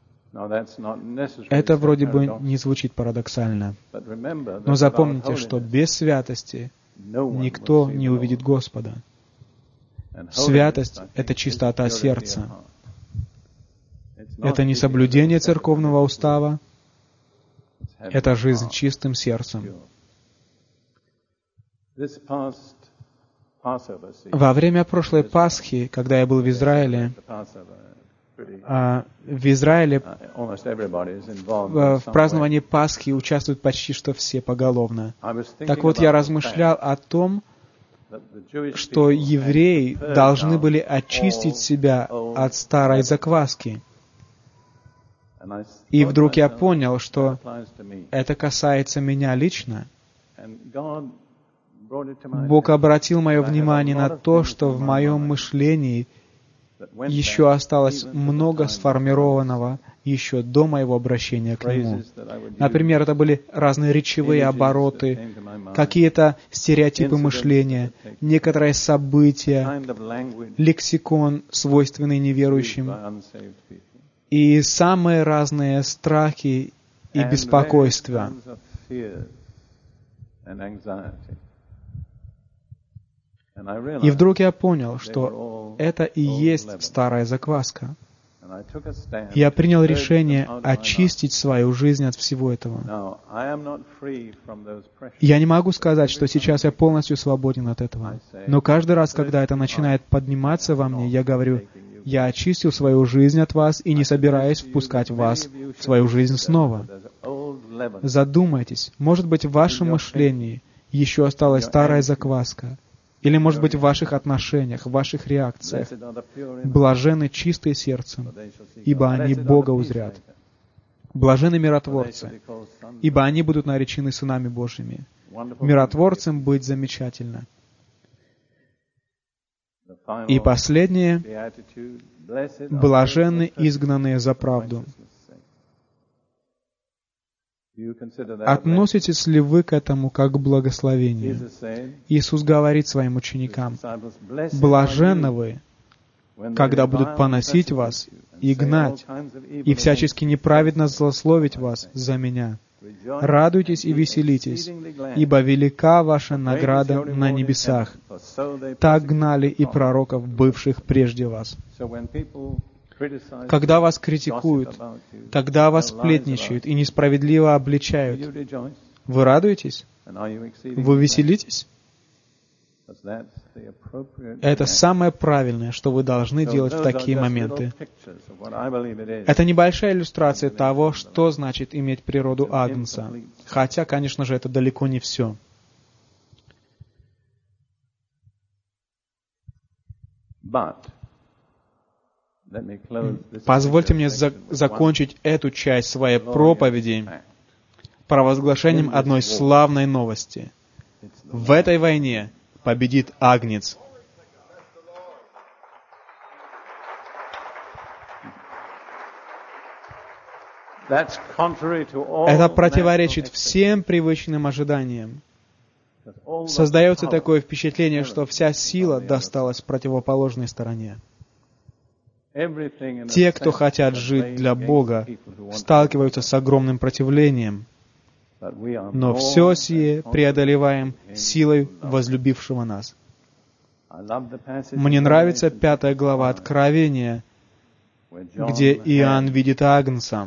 Это вроде бы не звучит парадоксально. Но запомните, что без святости никто не увидит Господа. Святость — это чистота сердца. Это не соблюдение церковного устава, это жизнь чистым сердцем. Во время прошлой Пасхи, когда я был в Израиле, в Израиле в праздновании Пасхи участвуют почти что все поголовно. Так вот, я размышлял о том, что евреи должны были очистить себя от старой закваски. И вдруг я понял, что это касается меня лично. Бог обратил мое внимание на то, что в моем мышлении еще осталось много сформированного еще до моего обращения к Нему. Например, это были разные речевые обороты, какие-то стереотипы мышления, некоторые события, лексикон, свойственный неверующим, и самые разные страхи и беспокойства. И вдруг я понял, что это и есть старая закваска. Я принял решение очистить свою жизнь от всего этого. Я не могу сказать, что сейчас я полностью свободен от этого. Но каждый раз, когда это начинает подниматься во мне, я говорю: я очистил свою жизнь от вас и не собираюсь впускать вас в свою жизнь снова. Задумайтесь, может быть, в вашем мышлении еще осталась старая закваска, или, может быть, в ваших отношениях, в ваших реакциях. Блаженны чистые сердцем, ибо они Бога узрят. Блаженны миротворцы, ибо они будут наречены сынами Божьими. Миротворцем быть замечательно. И последнее. Блаженны изгнанные за правду. Относитесь ли вы к этому как к благословению? Иисус говорит своим ученикам: «Блаженны вы, когда будут поносить вас и гнать, и всячески неправедно злословить вас за Меня. Радуйтесь и веселитесь, ибо велика ваша награда на небесах. Так гнали и пророков, бывших прежде вас». Когда вас критикуют, когда вас сплетничают и несправедливо обличают, вы радуетесь? Вы веселитесь? Это самое правильное, что вы должны делать в такие моменты. Это небольшая иллюстрация того, что значит иметь природу Агнца. Хотя, конечно же, это далеко не все. Позвольте мне за- закончить эту часть своей проповеди провозглашением одной славной новости. В этой войне победит Агнец. Это противоречит всем привычным ожиданиям. Создается такое впечатление, что вся сила досталась противоположной стороне. Те, кто хотят жить для Бога, сталкиваются с огромным противлением, но все сие преодолеваем силой возлюбившего нас. Мне нравится пятая глава Откровения, где Иоанн видит Агнца.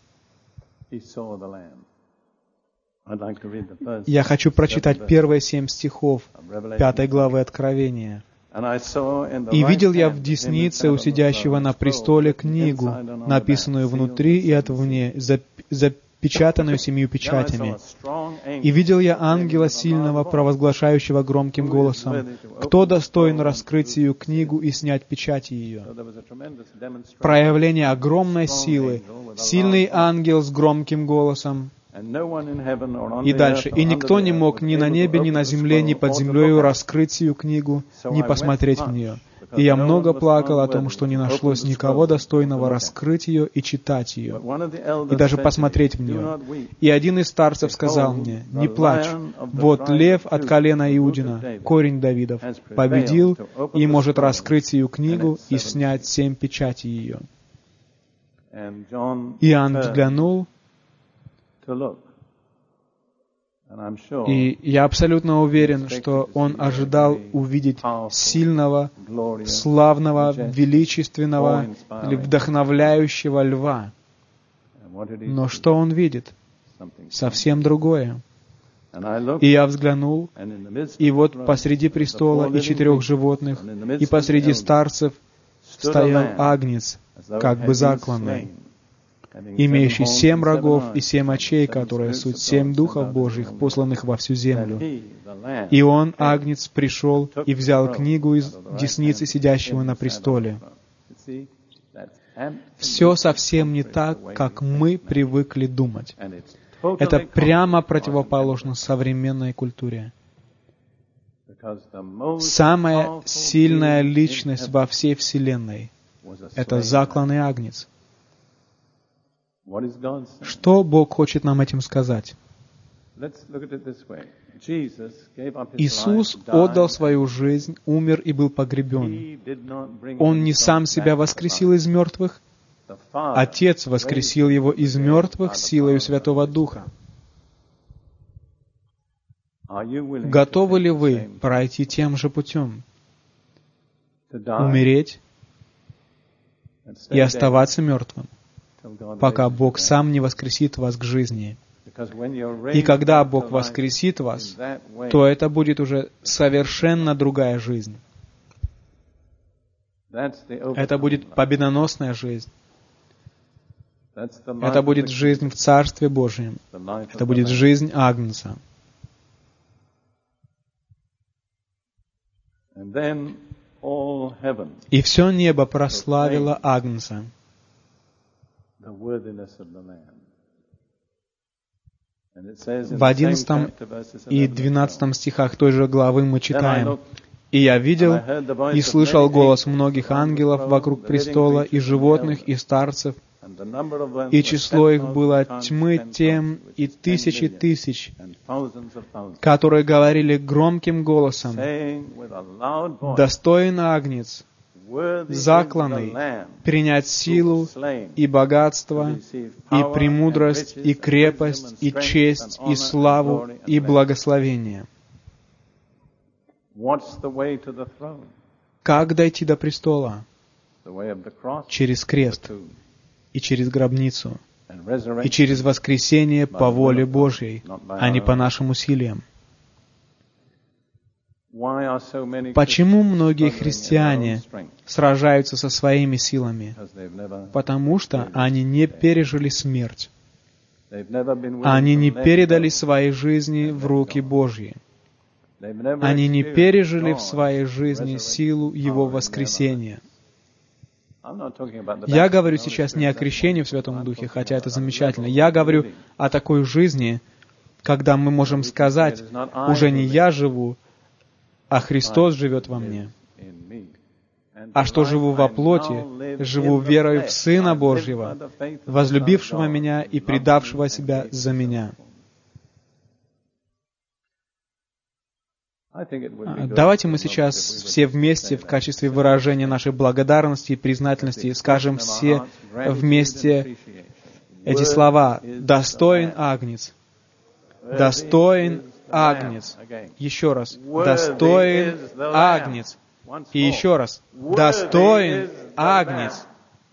Я хочу прочитать первые семь стихов пятой главы Откровения. «И видел я в деснице у сидящего на престоле книгу, написанную внутри и отвне, запечатанную семью печатями. И видел я ангела сильного, провозглашающего громким голосом: кто достоин раскрыть сию книгу и снять печати ее?» Проявление огромной силы. Сильный ангел с громким голосом. И дальше. «И никто не мог ни на небе, ни на земле, ни под землею раскрыть сию книгу, ни посмотреть в нее. И я много плакал о том, что не нашлось никого достойного раскрыть ее и читать ее, и даже посмотреть в нее. И один из старцев сказал мне: не плачь, вот лев от колена Иудина, корень Давидов, победил и может раскрыть сию книгу и снять семь печатей ее». Иоанн взглянул, и я абсолютно уверен, что он ожидал увидеть сильного, славного, величественного или вдохновляющего льва. Но что он видит? Совсем другое. И я взглянул, и вот посреди престола и четырех животных, и посреди старцев стоял Агнец, как бы закланный, имеющий семь рогов и семь очей, которые суть семь духов Божьих, посланных во всю землю. И он, Агнец, пришел и взял книгу из десницы сидящего на престоле. Все совсем не так, как мы привыкли думать. Это прямо противоположно современной культуре. Самая сильная личность во всей Вселенной — это закланный Агнец. Что Бог хочет нам этим сказать? Иисус отдал свою жизнь, умер и был погребен. Он не сам себя воскресил из мертвых. Отец воскресил Его из мертвых силою Святого Духа. Готовы ли вы пройти тем же путем? Умереть и оставаться мертвым, пока Бог сам не воскресит вас к жизни. И когда Бог воскресит вас, то это будет уже совершенно другая жизнь. Это будет победоносная жизнь. Это будет жизнь в Царстве Божьем. Это будет жизнь Агнца. И все небо прославило Агнца. В одиннадцатом и двенадцатом стихах той же главы мы читаем: «И я видел и слышал голос многих ангелов вокруг престола, и животных, и старцев, и число их было тьмы тем и тысячи тысяч, которые говорили громким голосом: достоин Агнец, закланный, принять силу и богатство, и премудрость, и крепость, и честь, и славу, и благословение». Как дойти до престола? Через крест, и через гробницу, и через воскресение по воле Божьей, а не по нашим усилиям. Почему многие христиане сражаются со своими силами? Потому что они не пережили смерть. Они не передали свои жизни в руки Божьи. Они не пережили в своей жизни силу Его воскресения. Я говорю сейчас не о крещении в Святом Духе, хотя это замечательно. Я говорю о такой жизни, когда мы можем сказать, уже не я живу, а Христос живет во мне. А что живу во плоти, живу верой в Сына Божьего, возлюбившего меня и предавшего себя за меня. Давайте мы сейчас все вместе в качестве выражения нашей благодарности и признательности скажем все вместе эти слова. «Достоин Агнец». «Достоин Агнец». Еще раз. «Достоин Агнец». И еще раз. «Достоин Агнец».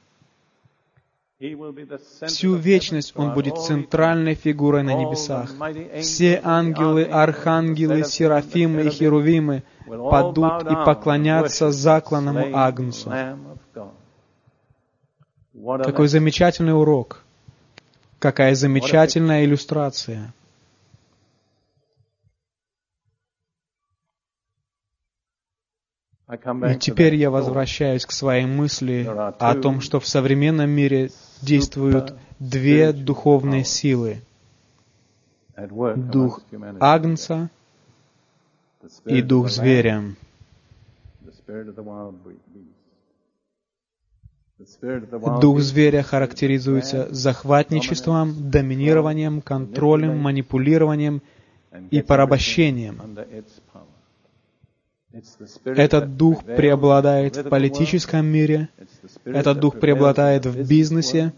Всю вечность Он будет центральной фигурой на небесах. Все ангелы, архангелы, серафимы и херувимы падут и поклонятся закланному Агнцу. Какой замечательный урок! Какая замечательная иллюстрация! И теперь я возвращаюсь к своей мысли о том, что в современном мире действуют две духовные силы. Дух Агнца и дух зверя. Дух зверя характеризуется захватничеством, доминированием, контролем, манипулированием и порабощением. Этот дух преобладает в политическом мире, этот дух преобладает в бизнесе.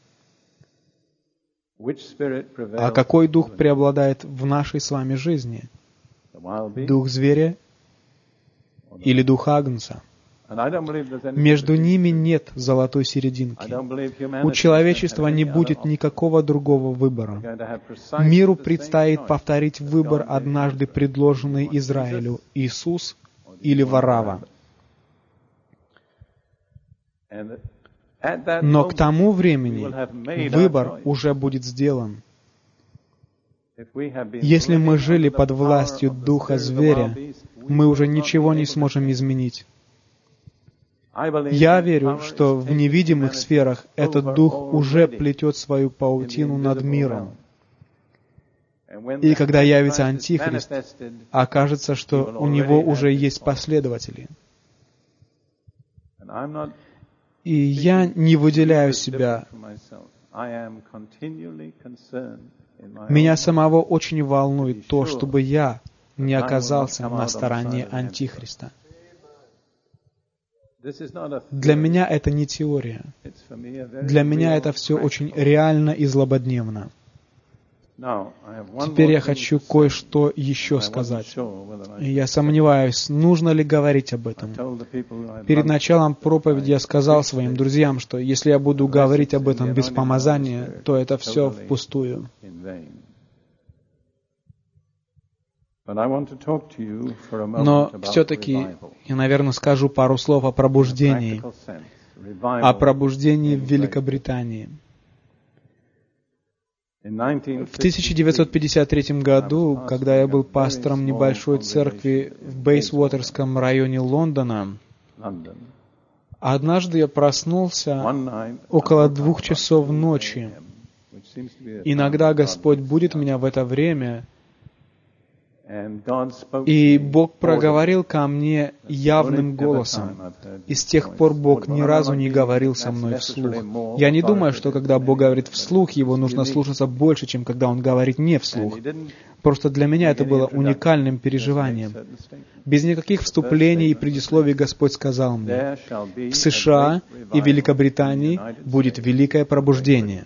А какой дух преобладает в нашей с вами жизни? Дух зверя или дух Агнца? Между ними нет золотой серединки. У человечества не будет никакого другого выбора. Миру предстоит повторить выбор, однажды предложенный Израилю: Иисус или Варава. Но к тому времени выбор уже будет сделан. Если мы жили под властью духа зверя, мы уже ничего не сможем изменить. Я верю, что в невидимых сферах этот дух уже плетет свою паутину над миром. И когда явится Антихрист, окажется, что у него уже есть последователи. И я не выделяю себя. Меня самого очень волнует то, чтобы я не оказался на стороне Антихриста. Для меня это не теория. Для меня это все очень реально и злободневно. Теперь я хочу кое-что еще сказать. И я сомневаюсь, нужно ли говорить об этом. Перед началом проповеди я сказал своим друзьям, что если я буду говорить об этом без помазания, то это все впустую. Но все-таки я, наверное, скажу пару слов о пробуждении, о пробуждении в Великобритании. В тысяча девятьсот пятьдесят третьем году, когда я был пастором небольшой церкви в Бейсуотерском районе Лондона, однажды я проснулся около двух часов ночи. Иногда Господь будит меня в это время, и Бог проговорил ко мне явным голосом. И с тех пор Бог ни разу не говорил со мной вслух. Я не думаю, что когда Бог говорит вслух, Его нужно слушаться больше, чем когда Он говорит не вслух. Просто для меня это было уникальным переживанием. Без никаких вступлений и предисловий Господь сказал мне: в США и Великобритании будет великое пробуждение.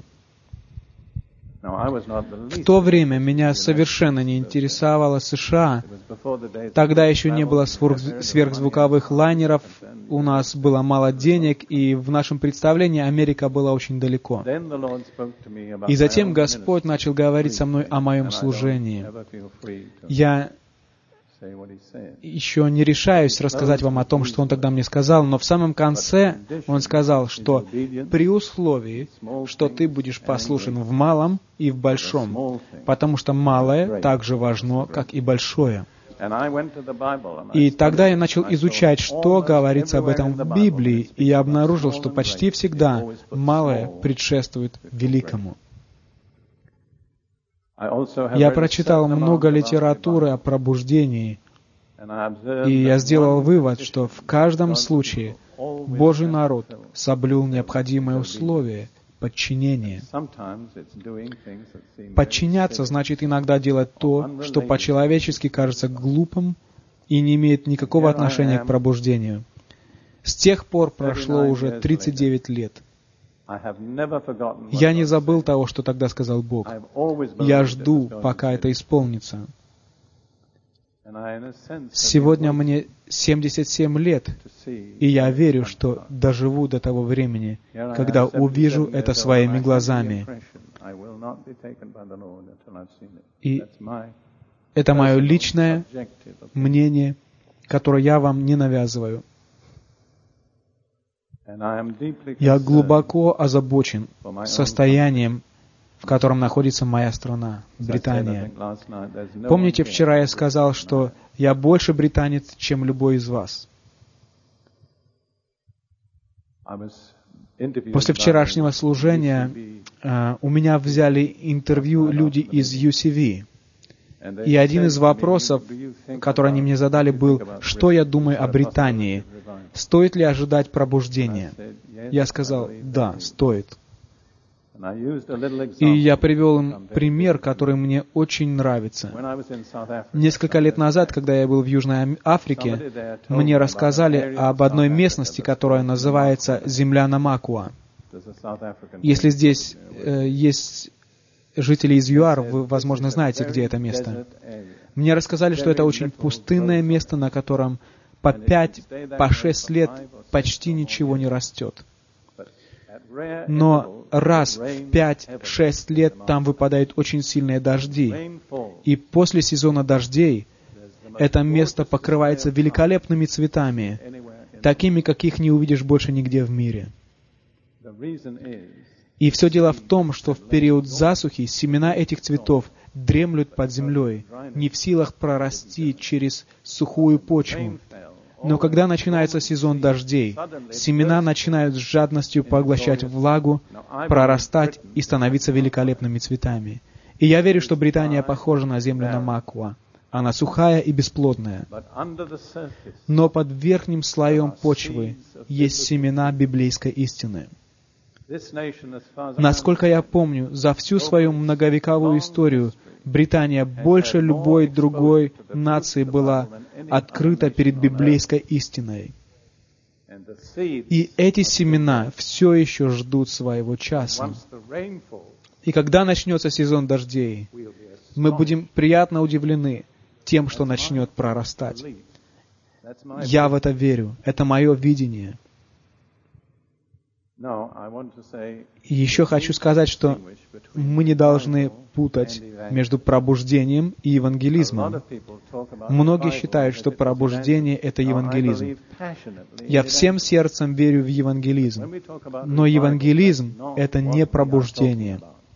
В то время меня совершенно не интересовало США. Тогда еще не было сверхзвуковых лайнеров, у нас было мало денег, и в нашем представлении Америка была очень далеко. И затем Господь начал говорить со мной о моем служении. Я еще не решаюсь рассказать вам о том, что Он тогда мне сказал, но в самом конце Он сказал, что при условии, что ты будешь послушен в малом и в большом, потому что малое так же важно, как и большое. И тогда я начал изучать, что говорится об этом в Библии, и я обнаружил, что почти всегда малое предшествует великому. Я прочитал много литературы о пробуждении, и я сделал вывод, что в каждом случае Божий народ соблюл необходимые условия подчинения. Подчиняться значит иногда делать то, что по-человечески кажется глупым и не имеет никакого отношения к пробуждению. С тех пор прошло уже тридцать девять лет. Я не забыл того, что тогда сказал Бог. Я жду, пока это исполнится. Сегодня мне семьдесят семь лет, и я верю, что доживу до того времени, когда увижу это своими глазами. И это мое личное мнение, которое я вам не навязываю. Я глубоко озабочен состоянием, в котором находится моя страна, Британия. Помните, вчера я сказал, что я больше британец, чем любой из вас. После вчерашнего служения uh, у меня взяли интервью люди из ю си ви. И один из вопросов, который они мне задали, был, что я думаю о Британии. Стоит ли ожидать пробуждения? Я сказал, да, стоит. И я привел им пример, который мне очень нравится. Несколько лет назад, когда я был в Южной Африке, мне рассказали об одной местности, которая называется земля Намакуа. Если здесь э, есть жители из ЮАР, вы, возможно, знаете, где это место. Мне рассказали, что это очень пустынное место, на котором по пять, по шесть лет почти ничего не растет. Но раз в пять-шесть лет там выпадают очень сильные дожди. И после сезона дождей это место покрывается великолепными цветами, такими, каких не увидишь больше нигде в мире. И все дело в том, что в период засухи семена этих цветов дремлют под землей, не в силах прорасти через сухую почву. Но когда начинается сезон дождей, семена начинают с жадностью поглощать влагу, прорастать и становиться великолепными цветами. И я верю, что Британия похожа на землю Намакуа. Она сухая и бесплодная. Но под верхним слоем почвы есть семена библейской истины. Насколько я помню, за всю свою многовековую историю Британия больше любой другой нации была открыта перед библейской истиной. И эти семена все еще ждут своего часа. И когда начнется сезон дождей, мы будем приятно удивлены тем, что начнет прорастать. Я в это верю. Это мое видение. И еще хочу сказать, что мы не должны путать между пробуждением и евангелизмом. Многие считают, что пробуждение — это евангелизм. Я всем сердцем верю в евангелизм. Но евангелизм — это не пробуждение.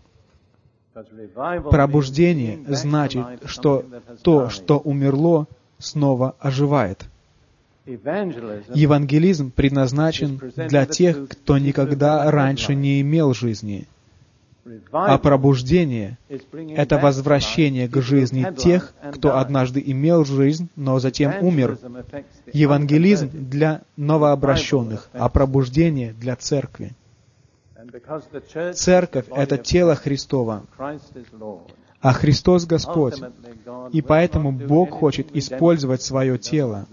Пробуждение значит, что то, что умерло, снова оживает. Евангелизм предназначен для тех, кто никогда раньше не имел жизни. А пробуждение — это возвращение к жизни тех, кто однажды имел жизнь, но затем умер. Евангелизм для новообращенных, а пробуждение для церкви. Церковь — это тело Христово, а Христос — Господь. И поэтому Бог хочет использовать свое тело.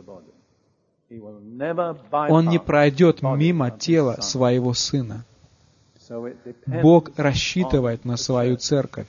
Он не пройдет мимо тела своего Сына. Бог рассчитывает на свою церковь.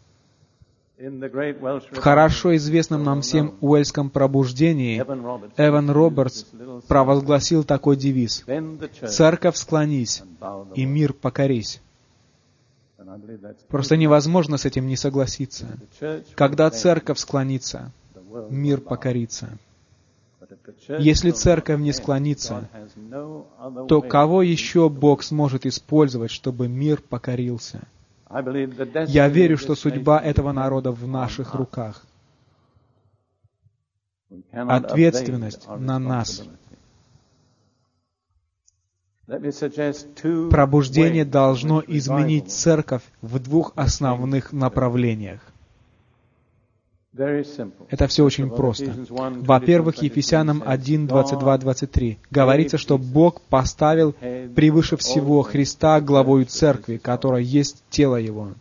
В хорошо известном нам всем уэльском пробуждении Эван Робертс провозгласил такой девиз: «Церковь склонись, и мир покорись». Просто невозможно с этим не согласиться. Когда церковь склонится, мир покорится. Если церковь не склонится, то кого еще Бог сможет использовать, чтобы мир покорился? Я верю, что судьба этого народа в наших руках. Ответственность на нас. Пробуждение должно изменить церковь в двух основных направлениях. Это все очень просто. Во-первых, Ефесянам один, двадцать два двадцать три говорится, что Бог поставил превыше всего Христа главою церкви, которая есть тело Его.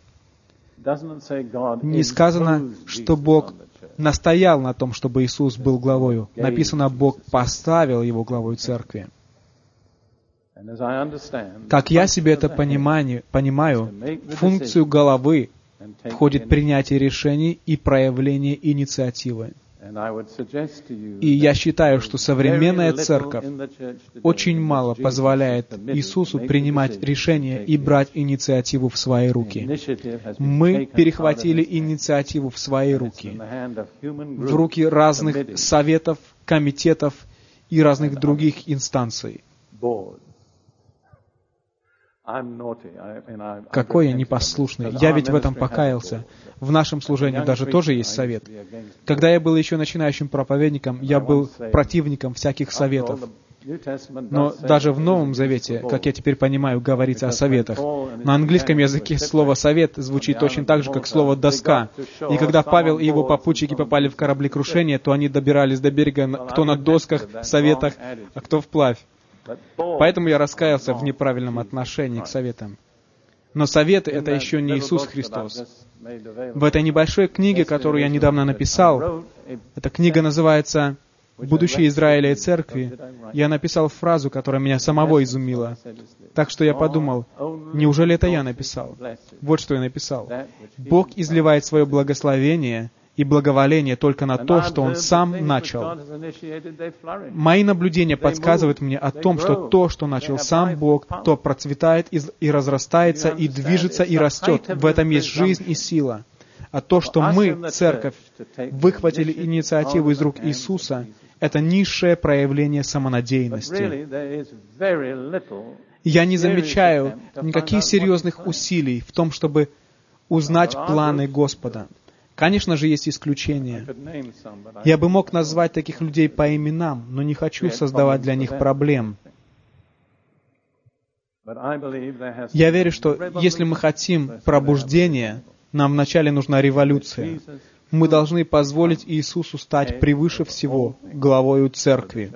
Не сказано, что Бог настоял на том, чтобы Иисус был главою. Написано, Бог поставил Его главой церкви. Как я себе это понимаю, понимаю, в функцию головы входит принятие решений и проявление инициативы. И я считаю, что современная церковь очень мало позволяет Иисусу принимать решения и брать инициативу в свои руки. Мы перехватили инициативу в свои руки, в руки разных советов, комитетов и разных других инстанций. Какой я непослушный. Я ведь в этом покаялся. В нашем служении даже тоже есть совет. Когда я был еще начинающим проповедником, я был противником всяких советов. Но даже в Новом Завете, как я теперь понимаю, говорится о советах. На английском языке слово «совет» звучит точно так же, как слово «доска». И когда Павел и его попутчики попали в кораблекрушение, то они добирались до берега, кто на досках, советах, а кто вплавь. Поэтому я раскаялся в неправильном отношении к советам. Но советы — это еще не Иисус Христос. В этой небольшой книге, которую я недавно написал, эта книга называется «Будущее Израиля и Церкви», я написал фразу, которая меня самого изумила. Так что я подумал, неужели это я написал? Вот что я написал. Бог изливает свое благословение и благоволение только на то, что Он сам начал. Мои наблюдения подсказывают мне о том, что то, что начал сам Бог, то процветает и разрастается, и движется, и растет. В этом есть жизнь и сила. А то, что мы, церковь, выхватили инициативу из рук Иисуса, это низшее проявление самонадеянности. Я не замечаю никаких серьезных усилий в том, чтобы узнать планы Господа. Конечно же, есть исключения. Я бы мог назвать таких людей по именам, но не хочу создавать для них проблем. Я верю, что если мы хотим пробуждения, нам вначале нужна революция. Мы должны позволить Иисусу стать превыше всего главою церкви.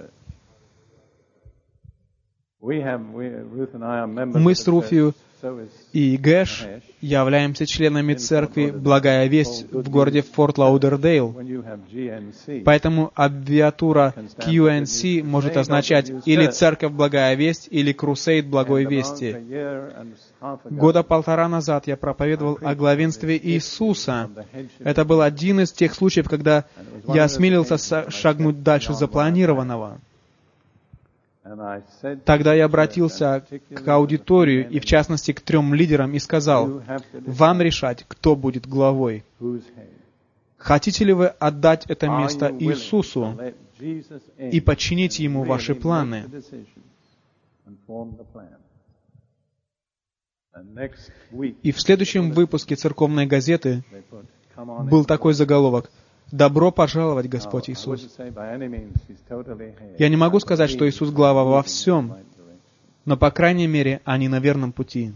Мы с Руфью и Гэш являемся членами церкви «Благая весть» в городе Форт Лаудердейл. Поэтому аббревиатура кью эн си может означать или «Церковь Благая весть», или «Крусейд Благой вести». Года полтора назад я проповедовал о главенстве Иисуса. Это был один из тех случаев, когда я осмелился шагнуть дальше запланированного. Тогда я обратился к аудитории, и в частности к трем лидерам, и сказал, «Вам решать, кто будет главой. Хотите ли вы отдать это место Иисусу и подчинить Ему ваши планы?» И в следующем выпуске церковной газеты был такой заголовок: «Добро пожаловать, Господь Иисус». Я не могу сказать, что Иисус глава во всем, но, по крайней мере, они на верном пути.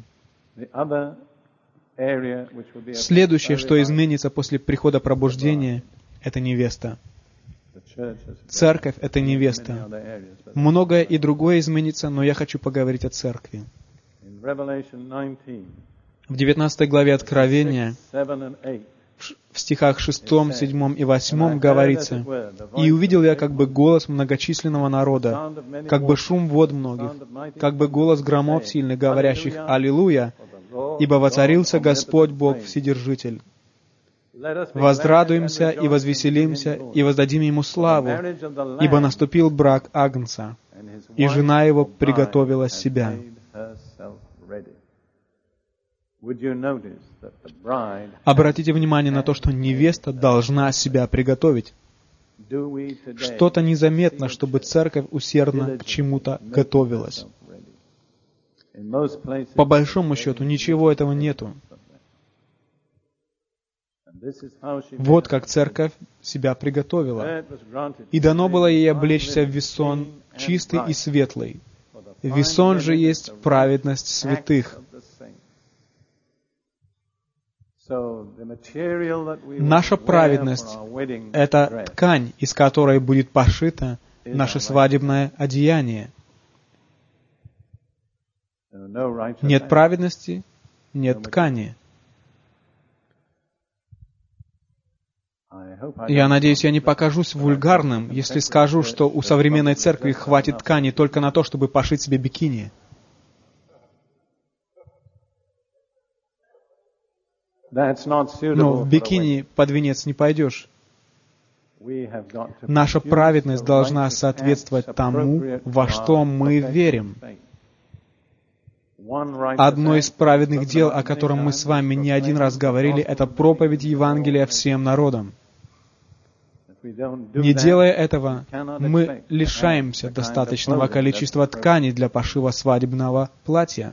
Следующее, что изменится после прихода пробуждения, это невеста. Церковь — это невеста. Многое и другое изменится, но я хочу поговорить о церкви. В девятнадцатой главе Откровения, в стихах шестом, седьмом и восьмом говорится, «И увидел я как бы голос многочисленного народа, как бы шум вод многих, как бы голос громов сильных, говорящих «Аллилуйя», ибо воцарился Господь Бог Вседержитель. Возрадуемся и возвеселимся, и воздадим Ему славу, ибо наступил брак Агнца, и жена Его приготовила себя». Обратите внимание на то, что невеста должна себя приготовить. Что-то незаметно, чтобы церковь усердно к чему-то готовилась. По большому счету, ничего этого нету. Вот как церковь себя приготовила. И дано было ей облечься в весон чистый и светлый. Весон же есть праведность святых. Наша праведность — это ткань, из которой будет пошито наше свадебное одеяние. Нет праведности — нет ткани. Я надеюсь, я не покажусь вульгарным, если скажу, что у современной церкви хватит ткани только на то, чтобы пошить себе бикини. Но в бикини под венец не пойдешь. Наша праведность должна соответствовать тому, во что мы верим. Одно из праведных дел, о котором мы с вами не один раз говорили, это проповедь Евангелия всем народам. Не делая этого, мы лишаемся достаточного количества ткани для пошива свадебного платья.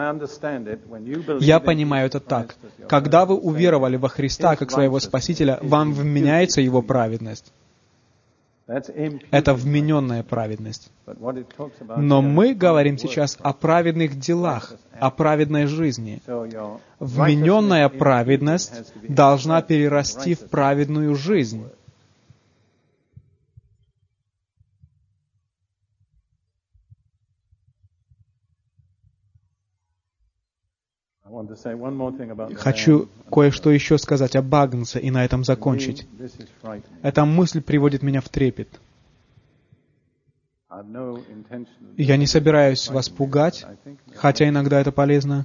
Я понимаю это так. Когда вы уверовали во Христа как своего Спасителя, вам вменяется Его праведность. Это вмененная праведность. Но мы говорим сейчас о праведных делах, о праведной жизни. Вмененная праведность должна перерасти в праведную жизнь. Хочу кое-что еще сказать об Агнце и на этом закончить. Эта мысль приводит меня в трепет. Я не собираюсь вас пугать, хотя иногда это полезно.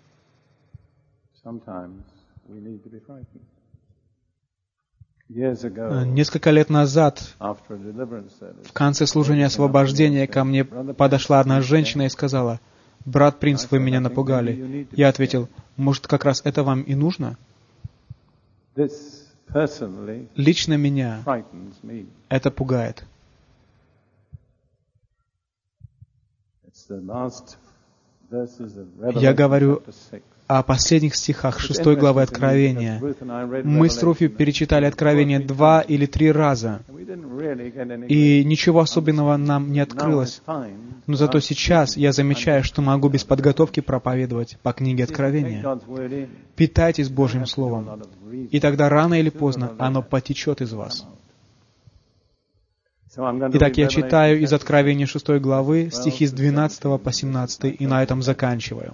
Несколько лет назад, в конце служения освобождения, ко мне подошла одна женщина и сказала: «Брат Принц, вы меня напугали». Я ответил: «Может, как раз это вам и нужно?» Лично меня это пугает. Я говорю о последних стихах шестой главы Откровения. Мы с Руфи перечитали Откровение два или три раза, и ничего особенного нам не открылось. Но зато сейчас я замечаю, что могу без подготовки проповедовать по книге Откровения. Питайтесь Божьим Словом, и тогда рано или поздно оно потечет из вас. Итак, я читаю из Откровения шестой главы стихи с двенадцатого по семнадцатый, и на этом заканчиваю.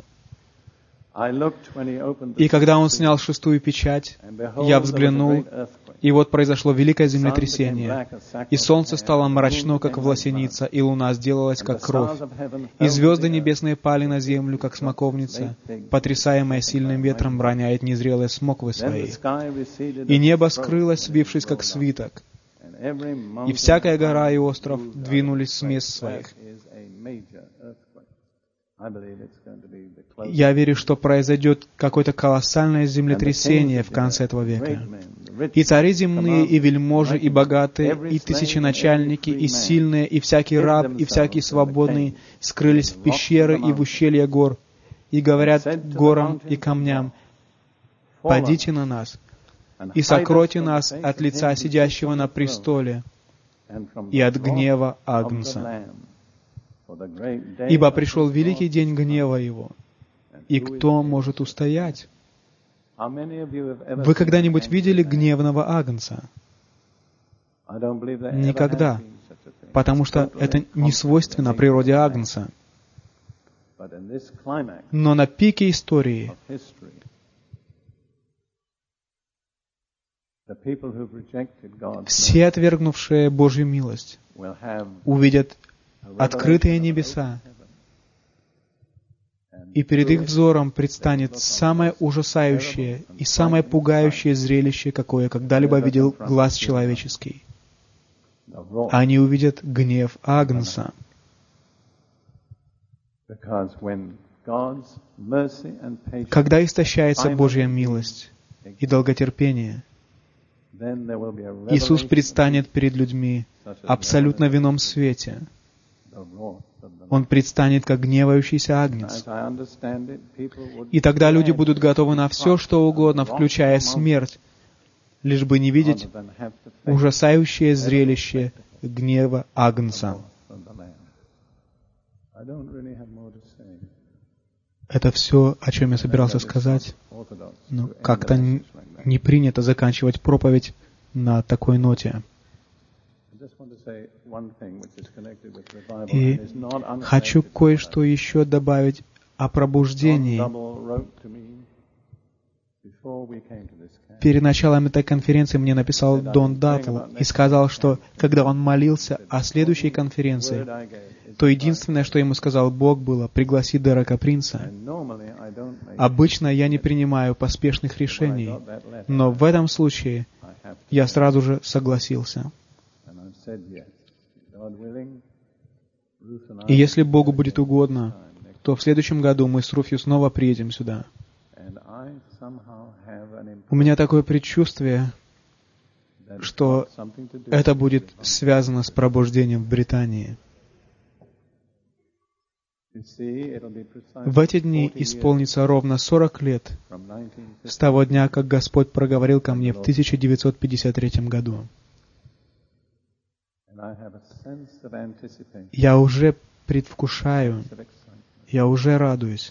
«И когда он снял шестую печать, я взглянул, и вот произошло великое землетрясение, и солнце стало мрачно, как власеница, и луна сделалась, как кровь, и звезды небесные пали на землю, как смоковница, потрясаемая сильным ветром роняет незрелые смоквы свои. И небо скрылось, свившись, как свиток, и всякая гора и остров двинулись с мест своих». Я верю, что произойдет какое-то колоссальное землетрясение в конце этого века. И цари земные, и вельможи, и богатые, и тысяченачальники, и сильные, и всякий раб, и всякий свободный скрылись в пещеры и в ущелья гор, и говорят горам и камням: «Падите на нас, и сокройте нас от лица сидящего на престоле и от гнева Агнца. Ибо пришел великий день гнева Его, и кто может устоять?» Вы когда-нибудь видели гневного Агнца? Никогда, потому что это не свойственно природе Агнца. Но на пике истории все, отвергнувшие Божью милость, увидят открытые небеса, и перед их взором предстанет самое ужасающее и самое пугающее зрелище, какое когда-либо видел глаз человеческий. Они увидят гнев Агнца. Когда истощается Божья милость и долготерпение, Иисус предстанет перед людьми абсолютно в ином свете. Он предстанет как гневающийся агнец. И тогда люди будут готовы на все, что угодно, включая смерть, лишь бы не видеть ужасающее зрелище гнева Агнца. Это все, о чем я собирался сказать. Но как-то не принято заканчивать проповедь на такой ноте. И хочу кое-что еще добавить о пробуждении. Перед началом этой конференции мне написал Дон Даттл и сказал, что когда он молился о следующей конференции, то единственное, что ему сказал Бог, было «пригласи Дерека Принца». Обычно я не принимаю поспешных решений, но в этом случае я сразу же согласился. И если Богу будет угодно, то в следующем году мы с Руфью снова приедем сюда. У меня такое предчувствие, что это будет связано с пробуждением в Британии. В эти дни исполнится ровно сорок лет с того дня, как Господь проговорил ко мне в тысяча девятьсот пятьдесят третьем году. Я уже предвкушаю, я уже радуюсь.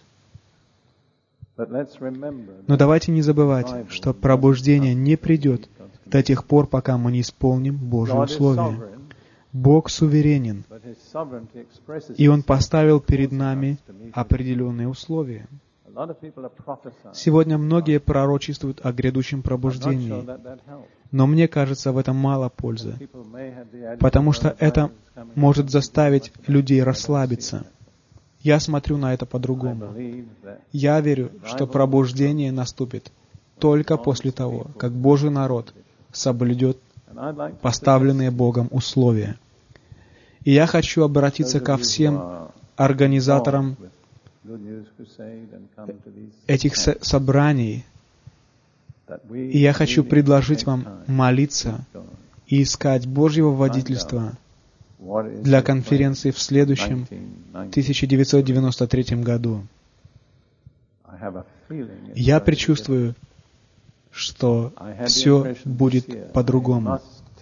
Но давайте не забывать, что пробуждение не придет до тех пор, пока мы не исполним Божье условие. Бог суверенен, и Он поставил перед нами определенные условия. Сегодня многие пророчествуют о грядущем пробуждении, но мне кажется, в этом мало пользы, потому что это может заставить людей расслабиться. Я смотрю на это по-другому. Я верю, что пробуждение наступит только после того, как Божий народ соблюдет поставленные Богом условия. И я хочу обратиться ко всем организаторам этих со- собраний, и я хочу предложить вам молиться и искать Божьего водительства для конференции в следующем тысяча девятьсот девяносто третьем году. Я предчувствую, что все будет по-другому.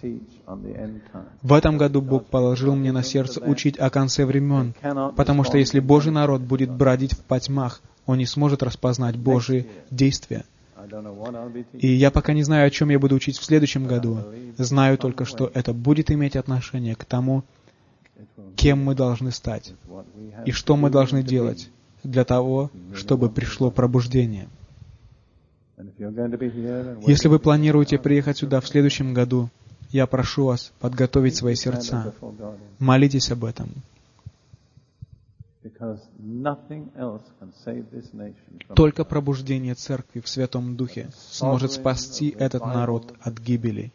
В этом году Бог положил мне на сердце учить о конце времен, потому что если Божий народ будет бродить в потьмах, он не сможет распознать Божьи действия. И я пока не знаю, о чем я буду учить в следующем году. Знаю только, что это будет иметь отношение к тому, кем мы должны стать и что мы должны делать для того, чтобы пришло пробуждение. Если вы планируете приехать сюда в следующем году, я прошу вас подготовить свои сердца. Молитесь об этом. Только пробуждение Церкви в Святом Духе сможет спасти этот народ от гибели.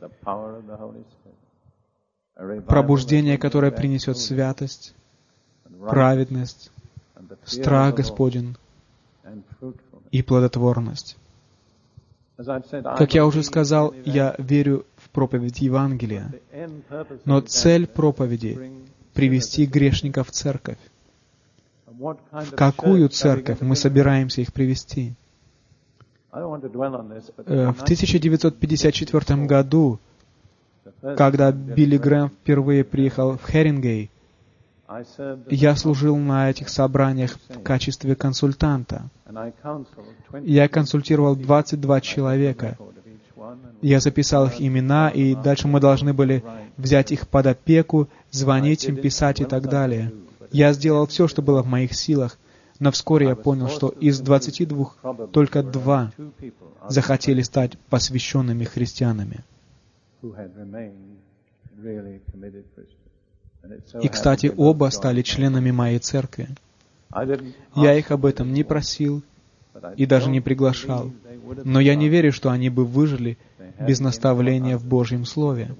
Пробуждение, которое принесет святость, праведность, страх Господень и плодотворность. Как я уже сказал, я верю в проповедь Евангелия, но цель проповеди — привести грешников в церковь. В какую церковь мы собираемся их привести? В тысяча девятьсот пятьдесят четвёртом году, когда Билли Грэм впервые приехал в Херингей, я служил на этих собраниях в качестве консультанта. Я консультировал двадцать два человека. Я записал их имена, и дальше мы должны были взять их под опеку, звонить им, писать и так далее. Я сделал все, что было в моих силах, но вскоре я понял, что из двадцати двух только два захотели стать посвященными христианами. И, кстати, оба стали членами моей церкви. Я их об этом не просил и даже не приглашал, но я не верю, что они бы выжили без наставления в Божьем Слове.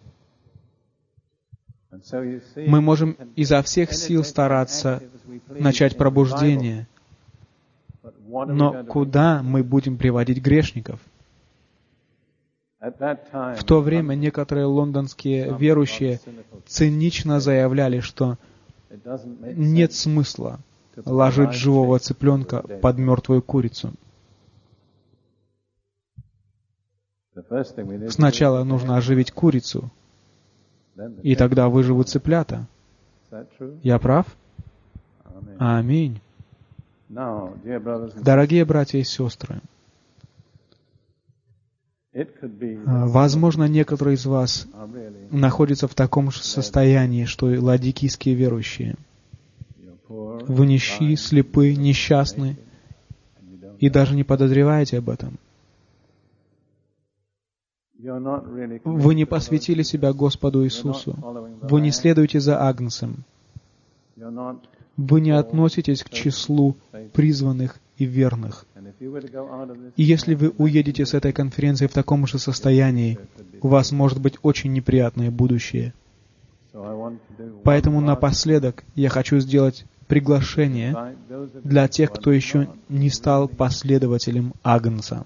Мы можем изо всех сил стараться начать пробуждение, но куда мы будем приводить грешников? В то время некоторые лондонские верующие цинично заявляли, что нет смысла ложить живого цыпленка под мертвую курицу. Сначала нужно оживить курицу, и тогда выживут цыплята. Я прав? Аминь. Дорогие братья и сестры, возможно, некоторые из вас находятся в таком же состоянии, что и ладикийские верующие. Вы нищи, слепы, несчастны, и даже не подозреваете об этом. Вы не посвятили себя Господу Иисусу. Вы не следуете за Агнцем. Вы не относитесь к числу призванных и верных. И если вы уедете с этой конференции в таком же состоянии, у вас может быть очень неприятное будущее. Поэтому напоследок я хочу сделать приглашение для тех, кто еще не стал последователем Агнца.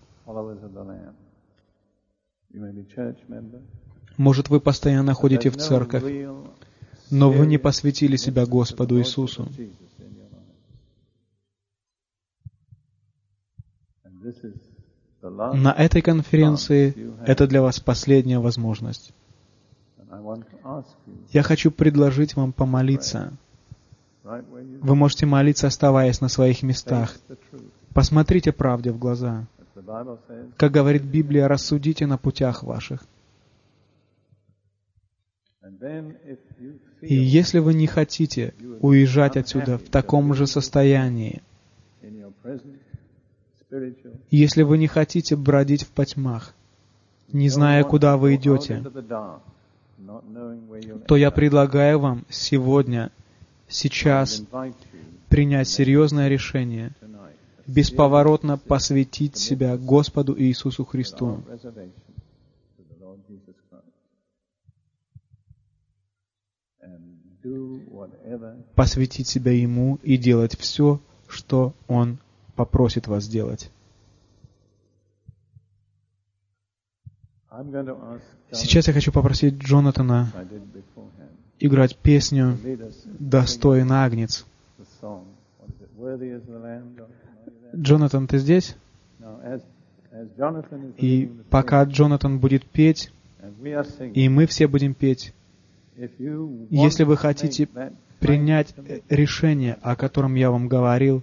Может, вы постоянно ходите в церковь, но вы не посвятили себя Господу Иисусу. На этой конференции это для вас последняя возможность. Я хочу предложить вам помолиться. Вы можете молиться, оставаясь на своих местах. Посмотрите правде в глаза. Как говорит Библия, рассудите на путях ваших. И если вы не хотите уезжать отсюда в таком же состоянии, если вы не хотите бродить в потьмах, не зная, куда вы идете, то я предлагаю вам сегодня, сейчас принять серьезное решение, бесповоротно посвятить себя Господу Иисусу Христу. Посвятить себя Ему и делать все, что Он попросит вас делать. Сейчас я хочу попросить Джонатана играть песню «Достоин Агнец». Джонатан, ты здесь? И пока Джонатан будет петь, и мы все будем петь, если вы хотите принять решение, о котором я вам говорил,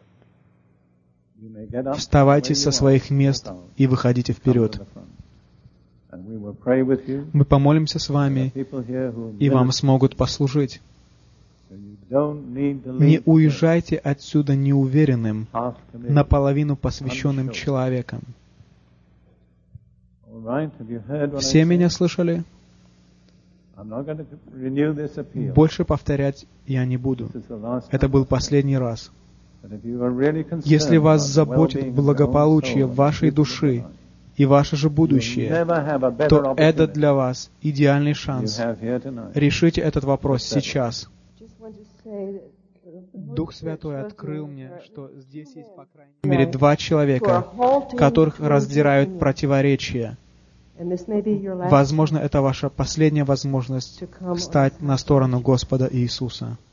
вставайте со своих мест и выходите вперед. Мы помолимся с вами, и вам смогут послужить. Не уезжайте отсюда неуверенным, наполовину посвященным человеком. Все меня слышали? Больше повторять я не буду. Это был последний раз. Если вас заботит благополучие вашей души и ваше же будущее, то это для вас идеальный шанс. Решите этот вопрос сейчас. Дух Святой открыл мне, что здесь есть, по крайней мере, два человека, которых раздирают противоречия. Возможно, это ваша последняя возможность встать на сторону Господа Иисуса.